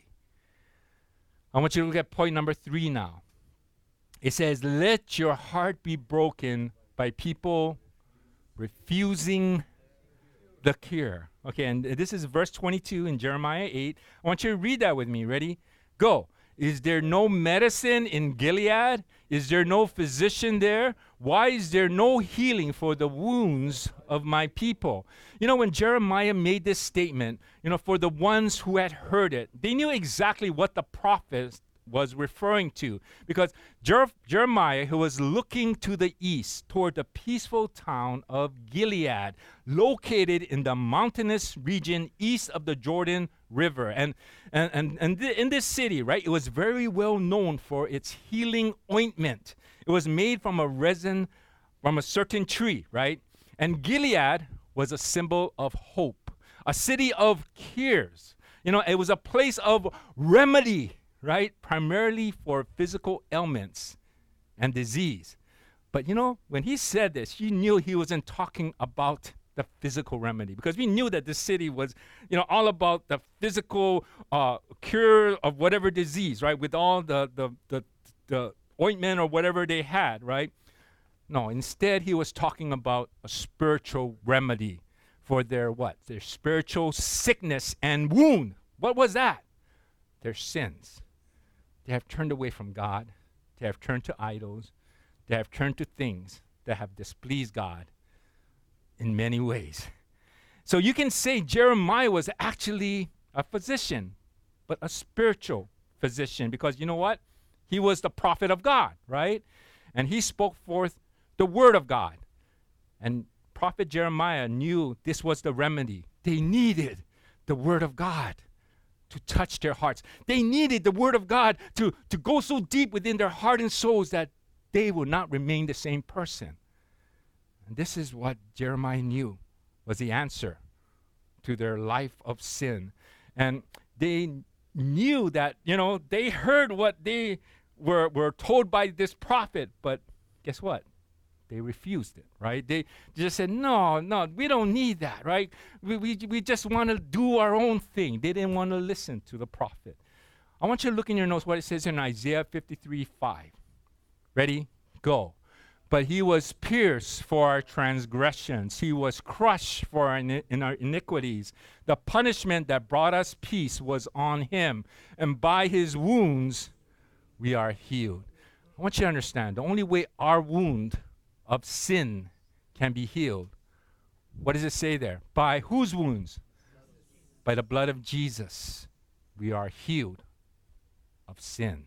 I want you to look at point number three now. It says, let your heart be broken by people refusing the cure. Okay, and this is verse twenty-two in Jeremiah eight. I want you to read that with me. Ready? Go. Is there no medicine in Gilead? Is there no physician there? Why is there no healing for the wounds of my people? You know, when Jeremiah made this statement, you know, for the ones who had heard it, they knew exactly what the prophet was referring to, because Jer- Jeremiah, who was looking to the east toward the peaceful town of Gilead, located in the mountainous region east of the Jordan River. And, and, and, and th- in this city, right, it was very well known for its healing ointment. It was made from a resin from a certain tree, right? And Gilead was a symbol of hope, a city of cures. You know, it was a place of remedy, right? Primarily for physical ailments and disease. But you know, when he said this, you knew he wasn't talking about the physical remedy, because we knew that this city was, you know, all about the physical uh, cure of whatever disease, right? With all the, the, the, the ointment or whatever they had, right? No, instead he was talking about a spiritual remedy for their what? Their spiritual sickness and wound. What was that? Their sins. They have turned away from God. They have turned to idols. They have turned to things that have displeased God in many ways. So you can say Jeremiah was actually a physician, but a spiritual physician, because you know what? He was the prophet of God, right? And he spoke forth the word of God. And prophet Jeremiah knew this was the remedy. They needed the word of God to touch their hearts. They needed the word of God to, to go so deep within their heart and souls that they would not remain the same person. And this is what Jeremiah knew was the answer to their life of sin. And they knew that, you know, they heard what they were, were told by this prophet, but guess what? They refused it, right? They just said, no, no, we don't need that, right? We, we, we just want to do our own thing. They didn't want to listen to the prophet. I want you to look in your notes what it says in Isaiah fifty-three five. Ready? Go. But he was pierced for our transgressions. He was crushed for our in, in our iniquities. The punishment that brought us peace was on him, and by his wounds we are healed. I want you to understand, the only way our wound of sin can be healed. What does it say there? By whose wounds? By the blood of Jesus, we are healed of sin.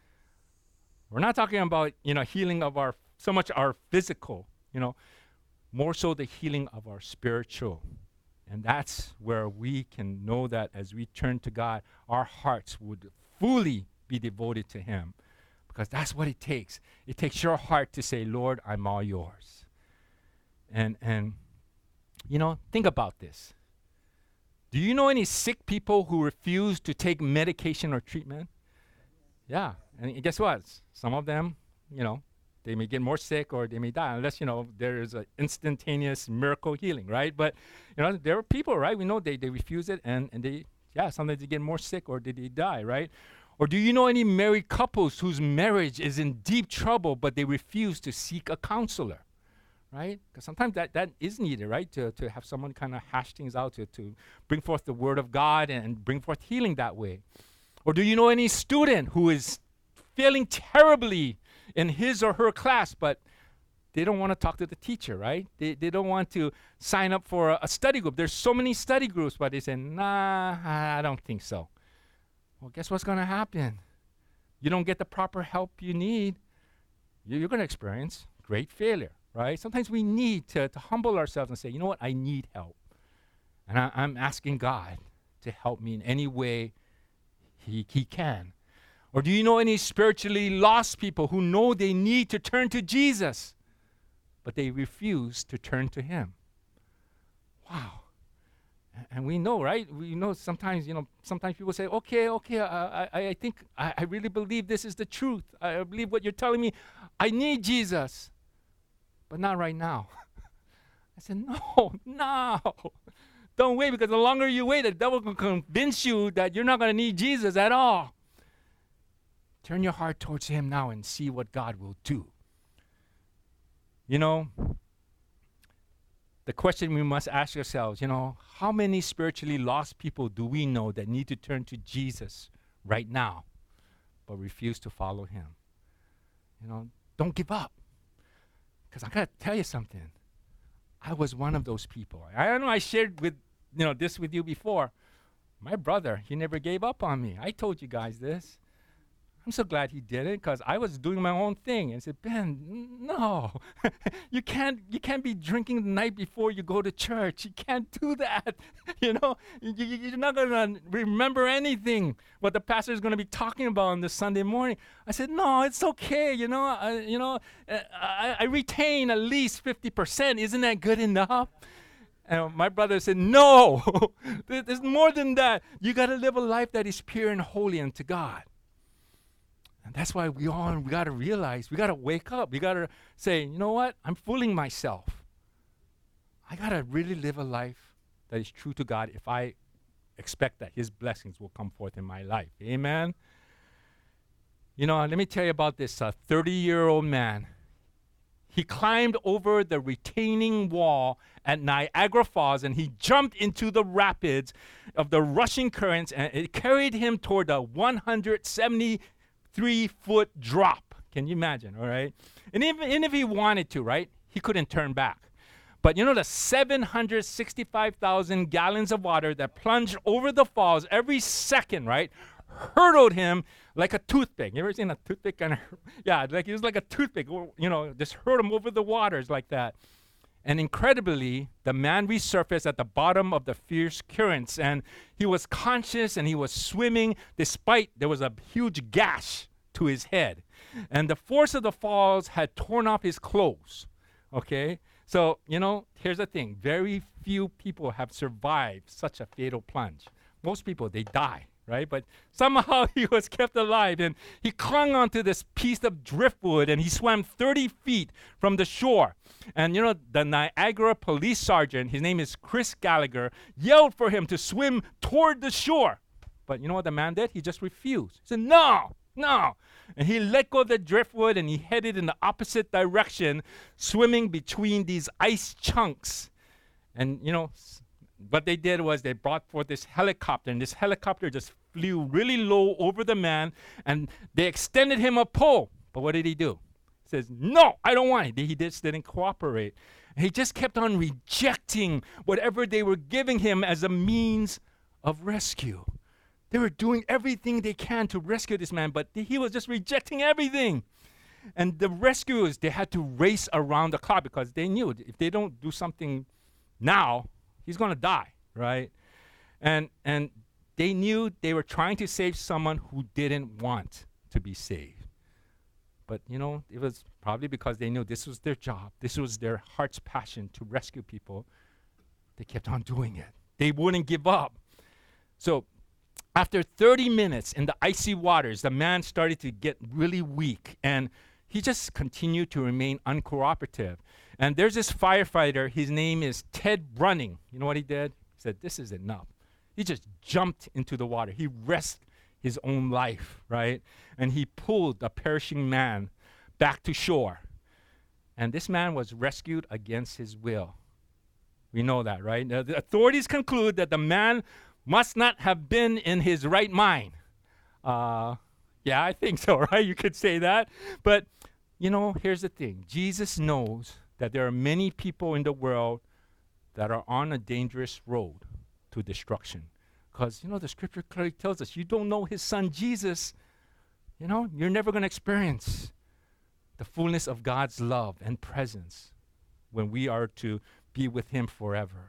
We're not talking about, you know, healing of our, so much our physical, you know, more so the healing of our spiritual. And that's where we can know that as we turn to God, our hearts would fully be devoted to him. Because that's what it takes. It takes your heart to say, Lord, I'm all yours. And, and you know, think about this. Do you know any sick people who refuse to take medication or treatment? Yeah. And guess what? Some of them, you know, they may get more sick or they may die unless, you know, there is an instantaneous miracle healing, right? But, you know, there are people, right? We know they, they refuse it and, and they, yeah, sometimes they get more sick or they, they die, right? Or do you know any married couples whose marriage is in deep trouble, but they refuse to seek a counselor, right? Because sometimes that, that is needed, right? To, to have someone kind of hash things out, to, to bring forth the word of God and bring forth healing that way. Or do you know any student who is failing terribly in his or her class, but they don't want to talk to the teacher, right? They, they don't want to sign up for a, a study group. There's so many study groups, but they say, nah, I don't think so. Well, guess what's going to happen? You don't get the proper help you need, you're going to experience great failure, right? Sometimes we need to, to humble ourselves and say, you know what, I need help. And I, I'm asking God to help me in any way he, he can. Or do you know any spiritually lost people who know they need to turn to Jesus, but they refuse to turn to him? Wow. And we know, right? We know sometimes, you know, sometimes people say, okay, okay, uh, I, I think, I, I really believe this is the truth. I believe what you're telling me. I need Jesus, but not right now. I said, no, no, Don't wait, because the longer you wait, the devil can convince you that you're not going to need Jesus at all. Turn your heart towards him now and see what God will do. You know, the question we must ask ourselves, you know, how many spiritually lost people do we know that need to turn to Jesus right now, but refuse to follow him? You know, don't give up. Because I got to tell you something. I was one of those people. I don't know, I shared with, you know, this with you before. My brother, he never gave up on me. I told you guys this. I'm so glad he did it, because I was doing my own thing. And I said, Ben, n- no, you can't you can't be drinking the night before you go to church. You can't do that. you know, you, you, you're not going to remember anything what the pastor is going to be talking about on this Sunday morning. I said, no, it's okay. You know, I, you know, uh, I, I retain at least fifty percent. Isn't that good enough? And my brother said, no, there's more than that. You got to live a life that is pure and holy unto God. And that's why we all we got to realize, we got to wake up. We got to say, you know what? I'm fooling myself. I got to really live a life that is true to God if I expect that his blessings will come forth in my life. Amen? You know, let me tell you about this thirty-year-old man. He climbed over the retaining wall at Niagara Falls, and he jumped into the rapids of the rushing currents, and it carried him toward a one hundred seventy-three foot drop. Can you imagine, all right? And even, even if he wanted to, right, he couldn't turn back. But you know the seven hundred sixty-five thousand gallons of water that plunged over the falls every second, right, hurtled him like a toothpick. You ever seen a toothpick kind of, yeah, like it was like a toothpick, you know, just hurt him over the waters like that. And incredibly, the man resurfaced at the bottom of the fierce currents, and he was conscious and he was swimming despite there was a huge gash to his head. And the force of the falls had torn off his clothes, okay? So, you know, here's the thing. Very few people have survived such a fatal plunge. Most people, they die, right? But somehow he was kept alive, and he clung onto this piece of driftwood, and he swam thirty feet from the shore. And, you know, the Niagara police sergeant, his name is Chris Gallagher, yelled for him to swim toward the shore. But you know what the man did? He just refused. He said, no, no. And he let go of the driftwood, and he headed in the opposite direction, swimming between these ice chunks. And, you know, s- what they did was they brought forth this helicopter, and this helicopter just flew really low over the man, and they extended him a pole. But what did he do? He says, no, I don't want it. He just didn't cooperate. And he just kept on rejecting whatever they were giving him as a means of rescue. They were doing everything they can to rescue this man, but he was just rejecting everything. And the rescuers, they had to race around the clock because they knew if they don't do something now, he's going to die, right? And and they knew they were trying to save someone who didn't want to be saved. But, you know, it was probably because they knew this was their job. This was their heart's passion to rescue people. They kept on doing it. They wouldn't give up. So after thirty minutes in the icy waters, the man started to get really weak, and he just continued to remain uncooperative. And there's this firefighter, his name is Ted Brunning. You know what he did? He said, this is enough. He just jumped into the water. He risked his own life, right? And he pulled the perishing man back to shore. And this man was rescued against his will. We know that, right? Now, the authorities conclude that the man must not have been in his right mind. Uh, yeah, I think so, right? You could say that. But, you know, here's the thing. Jesus knows that there are many people in the world that are on a dangerous road to destruction. Because, you know, the scripture clearly tells us, you don't know his son Jesus, you know, you're never going to experience the fullness of God's love and presence when we are to be with him forever.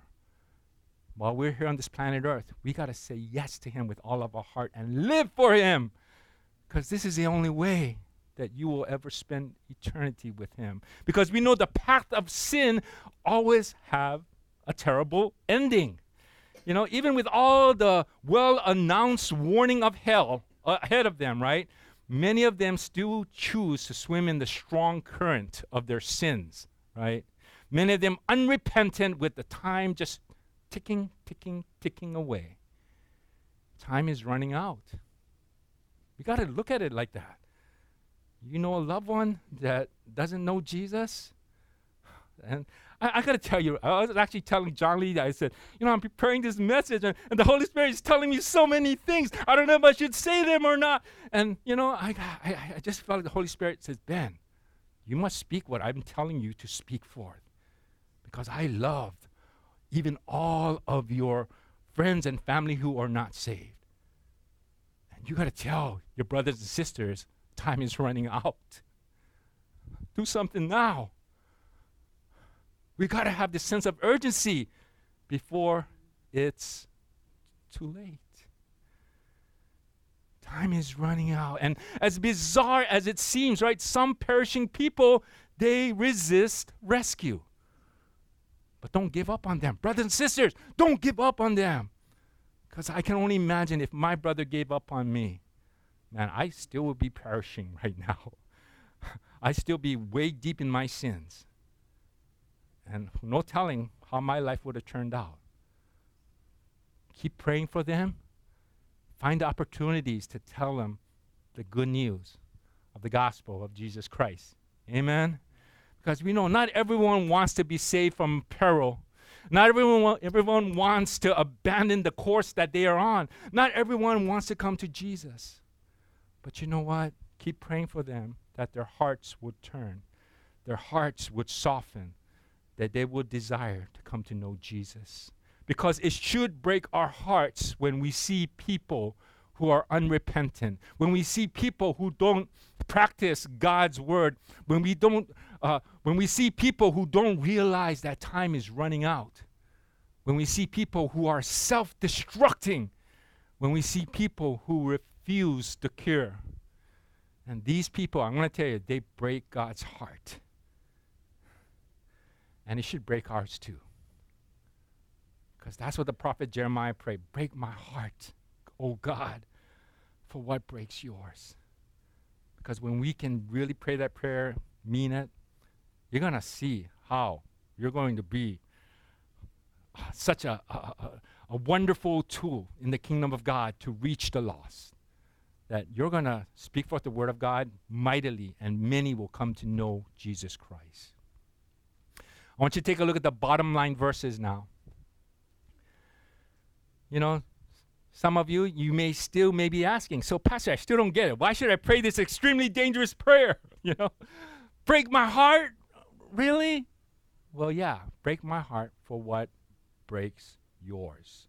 While we're here on this planet Earth, we got to say yes to him with all of our heart and live for him, because this is the only way that you will ever spend eternity with him. Because we know the path of sin always have a terrible ending. You know, even with all the well-announced warning of hell uh, ahead of them, right? Many of them still choose to swim in the strong current of their sins, right? Many of them unrepentant with the time just ticking, ticking, ticking away. Time is running out. We got to look at it like that. You know a loved one that doesn't know Jesus? And I, I got to tell you, I was actually telling John Lee that I said, you know, I'm preparing this message, and, and the Holy Spirit is telling me so many things. I don't know if I should say them or not. And, you know, I, I, I just felt like the Holy Spirit says, Ben, you must speak what I'm telling you to speak forth. Because I love even all of your friends and family who are not saved. And you got to tell your brothers and sisters, time is running out. Do something now. We got to have this sense of urgency before it's too late. Time is running out. And as bizarre as it seems, right, some perishing people, they resist rescue. But don't give up on them. Brothers and sisters, don't give up on them. Because I can only imagine if my brother gave up on me, man, I still would be perishing right now. I'd still be way deep in my sins. And no telling how my life would have turned out. Keep praying for them. Find opportunities to tell them the good news of the gospel of Jesus Christ. Amen? Because we know not everyone wants to be saved from peril. Not everyone, wa- everyone wants to abandon the course that they are on. Not everyone wants to come to Jesus. But you know what? Keep praying for them that their hearts would turn. Their hearts would soften. That they would desire to come to know Jesus. Because it should break our hearts when we see people who are unrepentant, when we see people who don't practice God's word, when we don't, uh, when we see people who don't realize that time is running out, when we see people who are self-destructing, when we see people who refuse the cure. And these people, I'm going to tell you, they break God's heart. And it should break ours too. Because that's what the prophet Jeremiah prayed. Break my heart, oh God, for what breaks yours. Because when we can really pray that prayer, mean it, you're going to see how you're going to be uh, such a, a, a, a wonderful tool in the kingdom of God to reach the lost. That you're going to speak forth the word of God mightily, and many will come to know Jesus Christ. I want you to take a look at the bottom line verses now. You know, some of you, you may still may be asking, so Pastor, I still don't get it. Why should I pray this extremely dangerous prayer? You know, break my heart? Really? Well, yeah, break my heart for what breaks yours.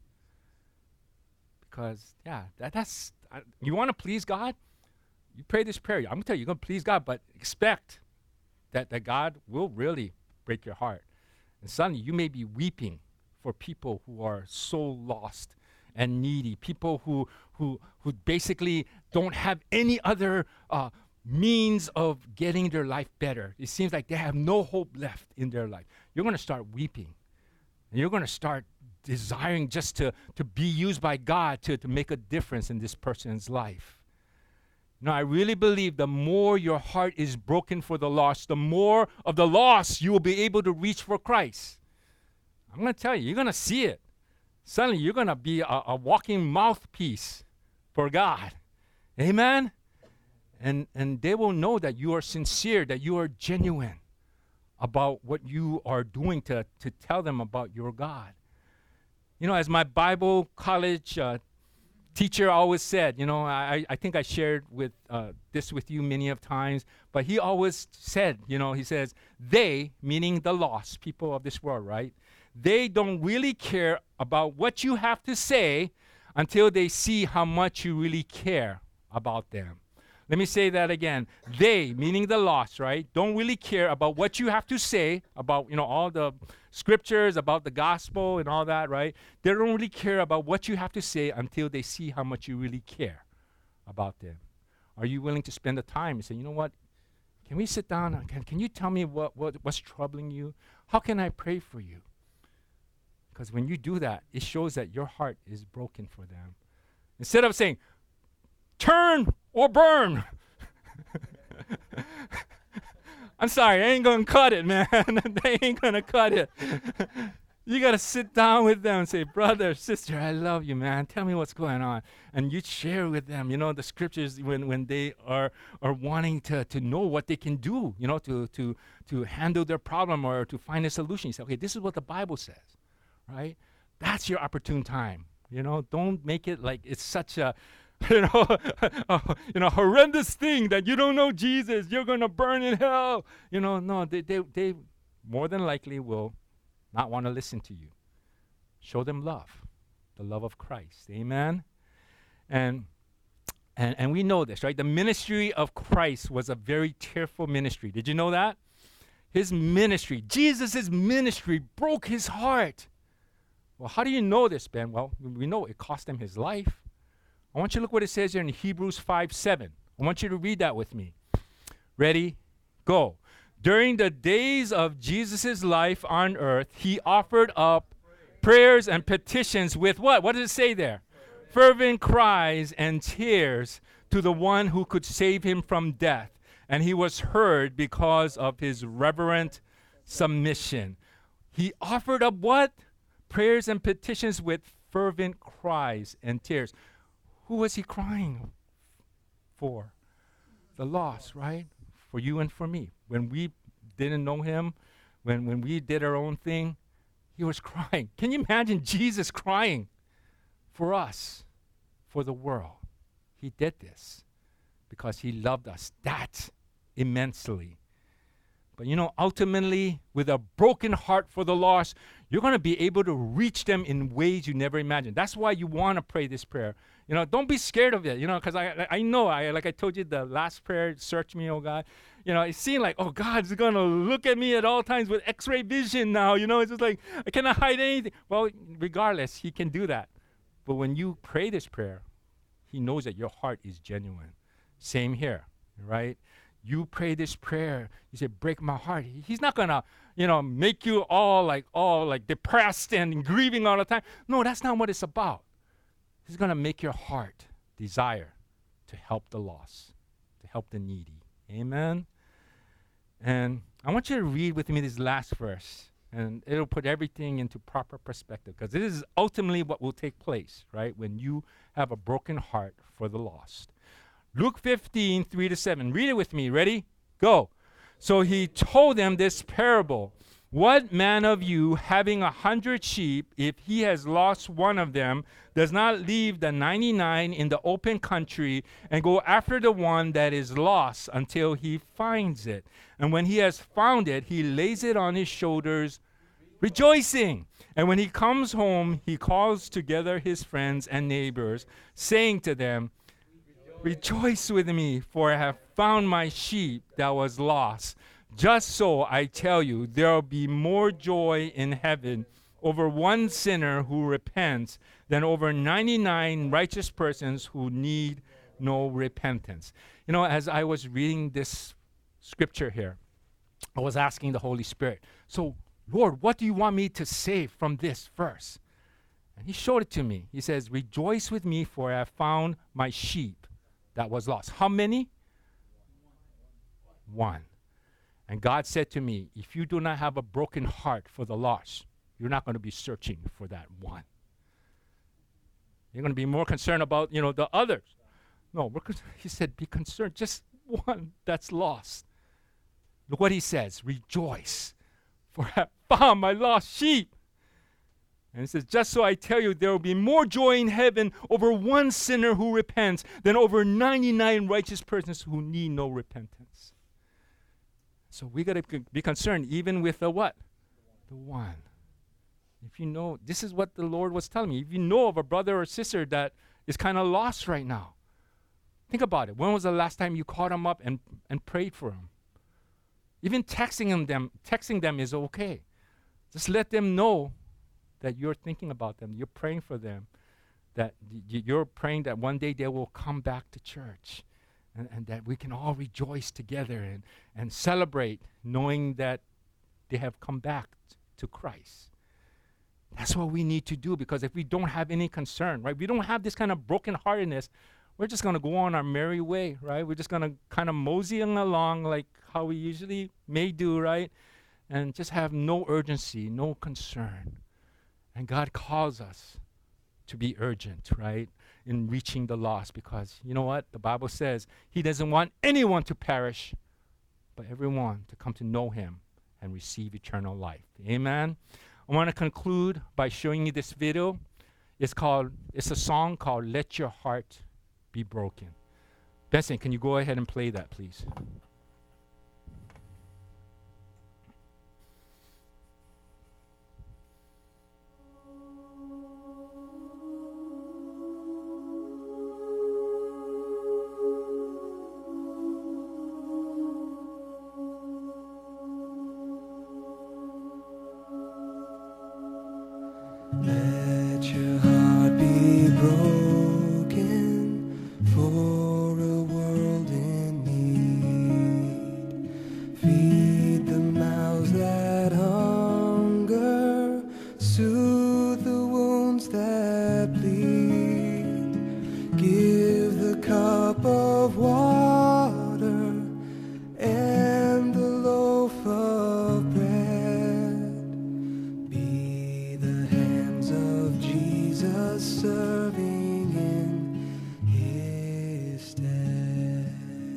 Because, yeah, that, that's, uh, you want to please God? You pray this prayer. I'm going to tell you, you're going to please God, but expect that, that God will really break your heart. And suddenly you may be weeping for people who are so lost and needy, people who who who basically don't have any other uh, means of getting their life better. It seems like they have no hope left in their life. You're going to start weeping. And you're going to start desiring just to, to be used by God to, to make a difference in this person's life. Now, I really believe the more your heart is broken for the lost, the more of the lost you will be able to reach for Christ. I'm going to tell you, you're going to see it. Suddenly, you're going to be a, a walking mouthpiece for God. Amen? And, and they will know that you are sincere, that you are genuine about what you are doing to, to tell them about your God. You know, as my Bible college uh, teacher always said, you know, I, I think I shared with uh, this with you many of times, but he always said, you know, he says, they, meaning the lost people of this world, right? They don't really care about what you have to say until they see how much you really care about them. Let me say that again. They, meaning the lost, right, don't really care about what you have to say about, you know, all the scriptures, about the gospel and all that, right? They don't really care about what you have to say until they see how much you really care about them. Are you willing to spend the time and say, you know what, can we sit down? Can, can you tell me what, what what's troubling you? How can I pray for you? Because when you do that, it shows that your heart is broken for them. Instead of saying, turn or burn. I'm sorry, I ain't going to cut it, man. They ain't going to cut it. You got to sit down with them and say, brother, sister, I love you, man. Tell me what's going on. And you share with them, you know, the scriptures when, when they are are wanting to, to know what they can do, you know, to, to, to handle their problem or to find a solution. You say, okay, this is what the Bible says, right? That's your opportune time. You know, don't make it like it's such a, you know, a, you know, horrendous thing that you don't know Jesus. You're going to burn in hell. You know, no, they, they, they more than likely will not want to listen to you. Show them love, the love of Christ. Amen? And, and, and we know this, right? The ministry of Christ was a very tearful ministry. Did you know that? His ministry, Jesus' ministry broke his heart. Well, how do you know this, Ben? Well, we know it cost him his life. I want you to look what it says here in Hebrews five seven. I want you to read that with me. Ready? Go. During the days of Jesus' life on earth, he offered up prayers and petitions with what? What does it say there? Fervent cries and tears to the one who could save him from death. And he was heard because of his reverent submission. He offered up what? Prayers and petitions with fervent cries and tears. Who was he crying for? The lost, right? For you and for me. When we didn't know him, when, when we did our own thing, he was crying. Can you imagine Jesus crying for us, for the world? He did this because he loved us that immensely. But you know, ultimately, with a broken heart for the lost, you're going to be able to reach them in ways you never imagined. That's why you want to pray this prayer. You know, don't be scared of it, you know, because I I know, I like I told you the last prayer, search me, oh God. You know, it seemed like, oh, God's going to look at me at all times with x-ray vision now. You know, it's just like, I cannot hide anything. Well, regardless, he can do that. But when you pray this prayer, he knows that your heart is genuine. Same here, right? You pray this prayer, you say, break my heart. He's not going to, you know, make you all like, all like depressed and grieving all the time. No, that's not what it's about. He's going to make your heart desire to help the lost, to help the needy. Amen? And I want you to read with me this last verse, and it'll put everything into proper perspective, because this is ultimately what will take place, right, when you have a broken heart for the lost. Luke fifteen, three to seven. Read it with me. Ready? Go. So he told them this parable. What man of you, having a hundred sheep, if he has lost one of them, does not leave the ninety-nine in the open country and go after the one that is lost until he finds it? And when he has found it, he lays it on his shoulders, rejoicing. And when he comes home, he calls together his friends and neighbors, saying to them, rejoice with me, for I have found my sheep that was lost. Just so, I tell you, there will be more joy in heaven over one sinner who repents than over ninety-nine righteous persons who need no repentance. You know, as I was reading this scripture here, I was asking the Holy Spirit, so, Lord, what do you want me to say from this verse? And he showed it to me. He says, rejoice with me, for I have found my sheep that was lost. How many? One. And God said to me, if you do not have a broken heart for the lost, you're not going to be searching for that one. You're going to be more concerned about, you know, the others. No, we're con- he said, be concerned, just one that's lost. Look what he says, rejoice, for I have found my lost sheep. And he says, just so I tell you, there will be more joy in heaven over one sinner who repents than over ninety-nine righteous persons who need no repentance. So we got to c- be concerned even with the what? The one. If you know, this is what the Lord was telling me. If you know of a brother or sister that is kind of lost right now, think about it. When was the last time you called them up and, and prayed for them? Even texting them, them, texting them is okay. Just let them know that you're thinking about them, you're praying for them, that y- you're praying that one day they will come back to church, and, and that we can all rejoice together and, and celebrate knowing that they have come back t- to Christ. That's what we need to do, because if we don't have any concern, right, we don't have this kind of brokenheartedness, we're just going to go on our merry way, right? We're just going to kind of moseying along like how we usually may do, right? And just have no urgency, no concern. And God calls us to be urgent, right, in reaching the lost, because you know what? The Bible says he doesn't want anyone to perish, but everyone to come to know him and receive eternal life. Amen. I want to conclude by showing you this video. It's called, it's a song called Let Your Heart Be Broken. Benson, can you go ahead and play that, please? Let your heart be broken for a world in need. Feed the mouths that hunger, soothe the wounds that bleed. Give the cup of water and the loaf of bread. Be the hands of Jesus serving in his stead.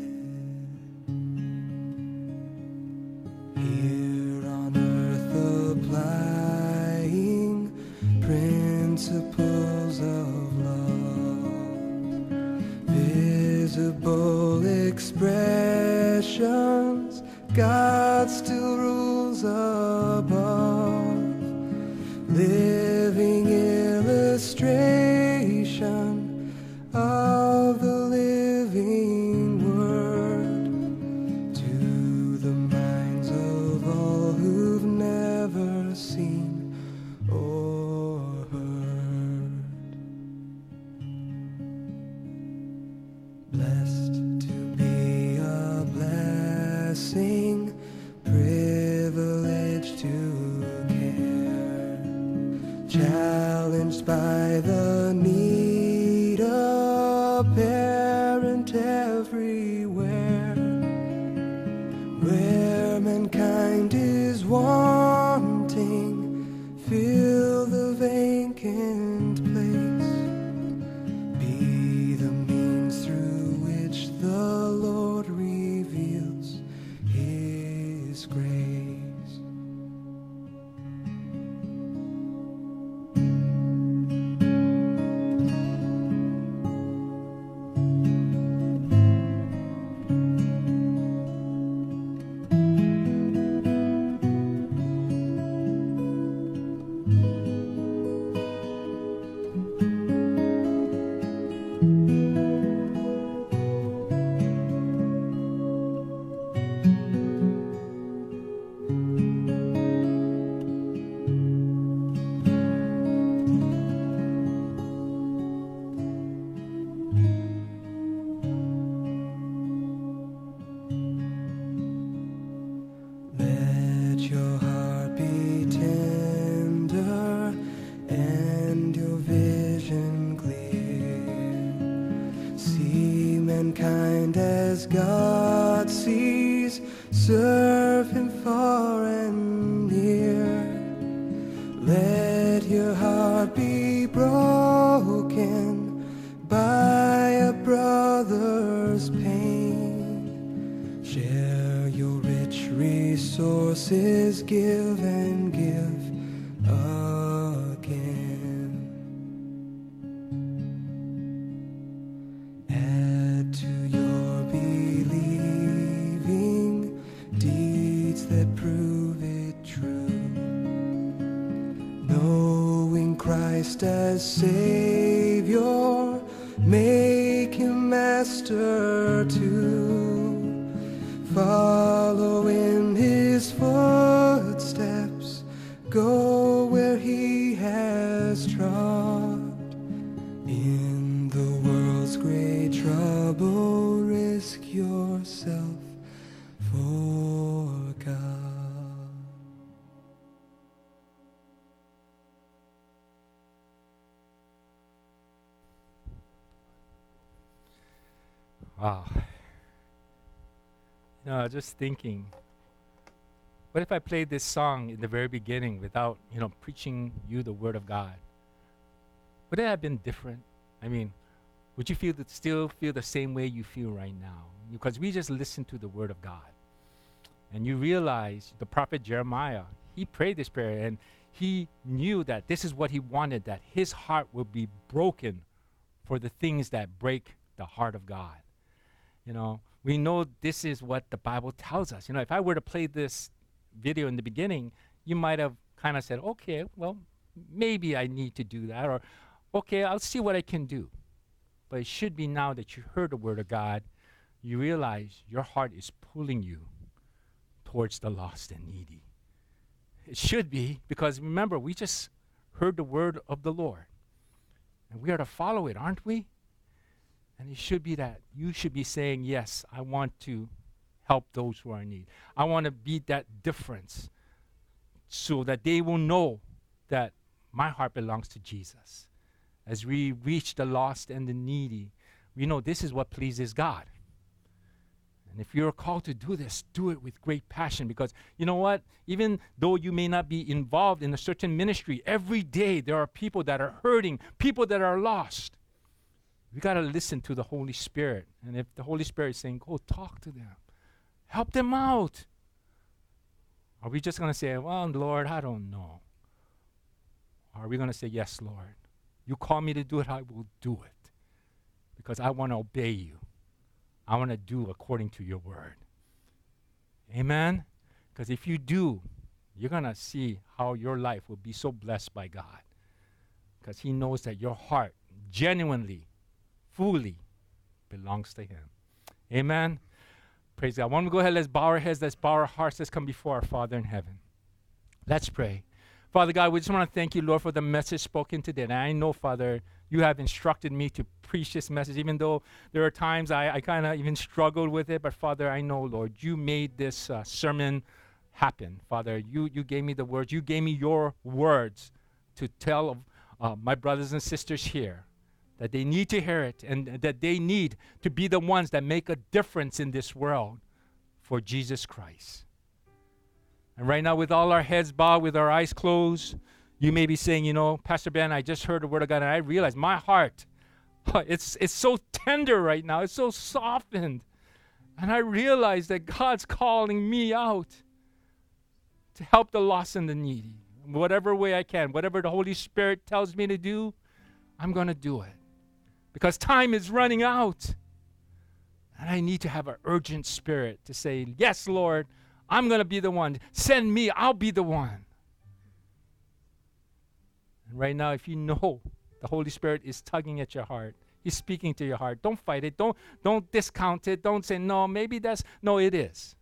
Here on earth applying principles of love, visible expressions, God still rules above. Living illustration of the living word to the minds of all who've never seen or heard. Blessed to be a blessing, privileged to care, challenged by the need, a parent everywhere, where mankind is wanting, fill the vacant place, be the means through which the Lord reveals his grace. Let your heart be tender and your vision clear. See mankind as God sees, serve him far and near. Let your heart be broken by a brother's pain. Share your rich resources, give and give again. Add to your believing deeds that prove it true. Knowing Christ as Savior, make him master too. Follow in his footsteps, go where he has trod. In the world's great trouble, risk yourself for God. Wow. No, just thinking What if I played this song in the very beginning without, you know, preaching you the Word of God? Would it have been different? I mean, would you feel that still feel the same way you feel right now? Because we just listened to the Word of God. And you realize the prophet Jeremiah, he prayed this prayer and he knew that this is what he wanted, that his heart would be broken for the things that break the heart of God. You know, we know this is what the Bible tells us. You know, if I were to play this video in the beginning, you might have kind of said, okay, well, maybe I need to do that, or okay, I'll see what I can do. But it should be now that you heard the Word of God, you realize your heart is pulling you towards the lost and needy. It should be, because remember, we just heard the word of the Lord. And we are to follow it, aren't we? And it should be that you should be saying, yes, I want to help those who are in need. I want to be that difference so that they will know that my heart belongs to Jesus. As we reach the lost and the needy, we know this is what pleases God. And if you're called to do this, do it with great passion, because you know what? Even though you may not be involved in a certain ministry, every day there are people that are hurting, people that are lost. We got to listen to the Holy Spirit. And if the Holy Spirit is saying, go talk to them, help them out. Are we just going to say, well, Lord, I don't know? Or are we going to say, yes, Lord, you call me to do it, I will do it, because I want to obey you. I want to do according to your word. Amen? Because if you do, you're going to see how your life will be so blessed by God. Because he knows that your heart genuinely, fully belongs to him. Amen? Praise God. I want to go ahead, let's bow our heads, let's bow our hearts, let's come before our Father in heaven. Let's pray. Father God, we just want to thank you, Lord, for the message spoken today. And I know, Father, you have instructed me to preach this message, even though there are times I, I kind of even struggled with it. But, Father, I know, Lord, you made this uh, sermon happen. Father, you, you gave me the words. You gave me your words to tell of, uh, my brothers and sisters here that they need to hear it, and that they need to be the ones that make a difference in this world for Jesus Christ. And right now, with all our heads bowed, with our eyes closed, you may be saying, you know, Pastor Ben, I just heard the word of God, and I realized my heart, it's, it's so tender right now. It's so softened. And I realize that God's calling me out to help the lost and the needy. In whatever way I can, whatever the Holy Spirit tells me to do, I'm going to do it. Because time is running out. And I need to have an urgent spirit to say, yes, Lord, I'm going to be the one. Send me. I'll be the one. And right now, if you know the Holy Spirit is tugging at your heart, he's speaking to your heart, don't fight it. Don't, don't discount it. Don't say, no, maybe that's, no, it is.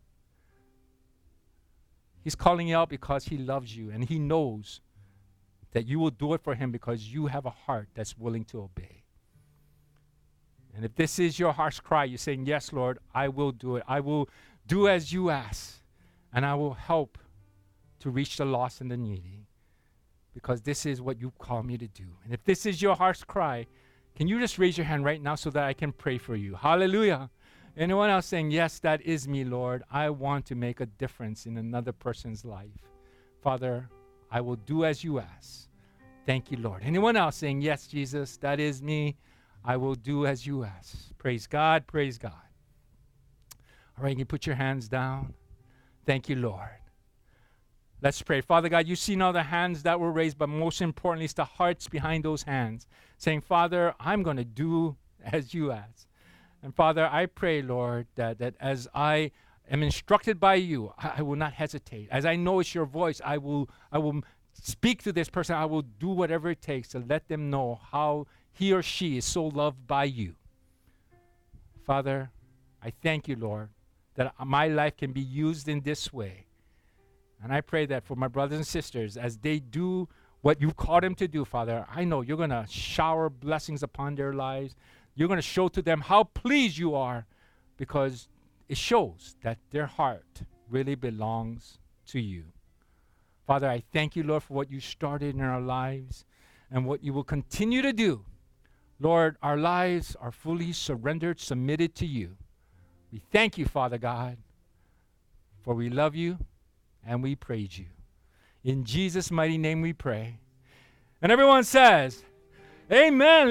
He's calling you out because he loves you, and he knows that you will do it for him because you have a heart that's willing to obey. And if this is your heart's cry, you're saying, yes, Lord, I will do it. I will do as you ask, and I will help to reach the lost and the needy, because this is what you call me to do. And if this is your heart's cry, can you just raise your hand right now so that I can pray for you? Hallelujah. Anyone else saying, yes, that is me, Lord. I want to make a difference in another person's life. Father, I will do as you ask. Thank you, Lord. Anyone else saying, yes, Jesus, that is me. I will do as you ask. Praise God, praise God. All right, you can put your hands down. Thank you, Lord. Let's pray. Father God, you've seen all the hands that were raised, but most importantly, it's the hearts behind those hands saying, Father, I'm going to do as you ask. And Father, I pray, Lord, that, that as I am instructed by you, I, I will not hesitate. As I know it's your voice, I will, I will speak to this person. I will do whatever it takes to let them know how he or she is so loved by you. Father, I thank you, Lord, that my life can be used in this way. And I pray that for my brothers and sisters, as they do what you called them to do, Father, I know you're going to shower blessings upon their lives. You're going to show to them how pleased you are, because it shows that their heart really belongs to you. Father, I thank you, Lord, for what you started in our lives and what you will continue to do. Lord, our lives are fully surrendered, submitted to you. We thank you, Father God, for we love you and we praise you. In Jesus' mighty name we pray. And everyone says, amen.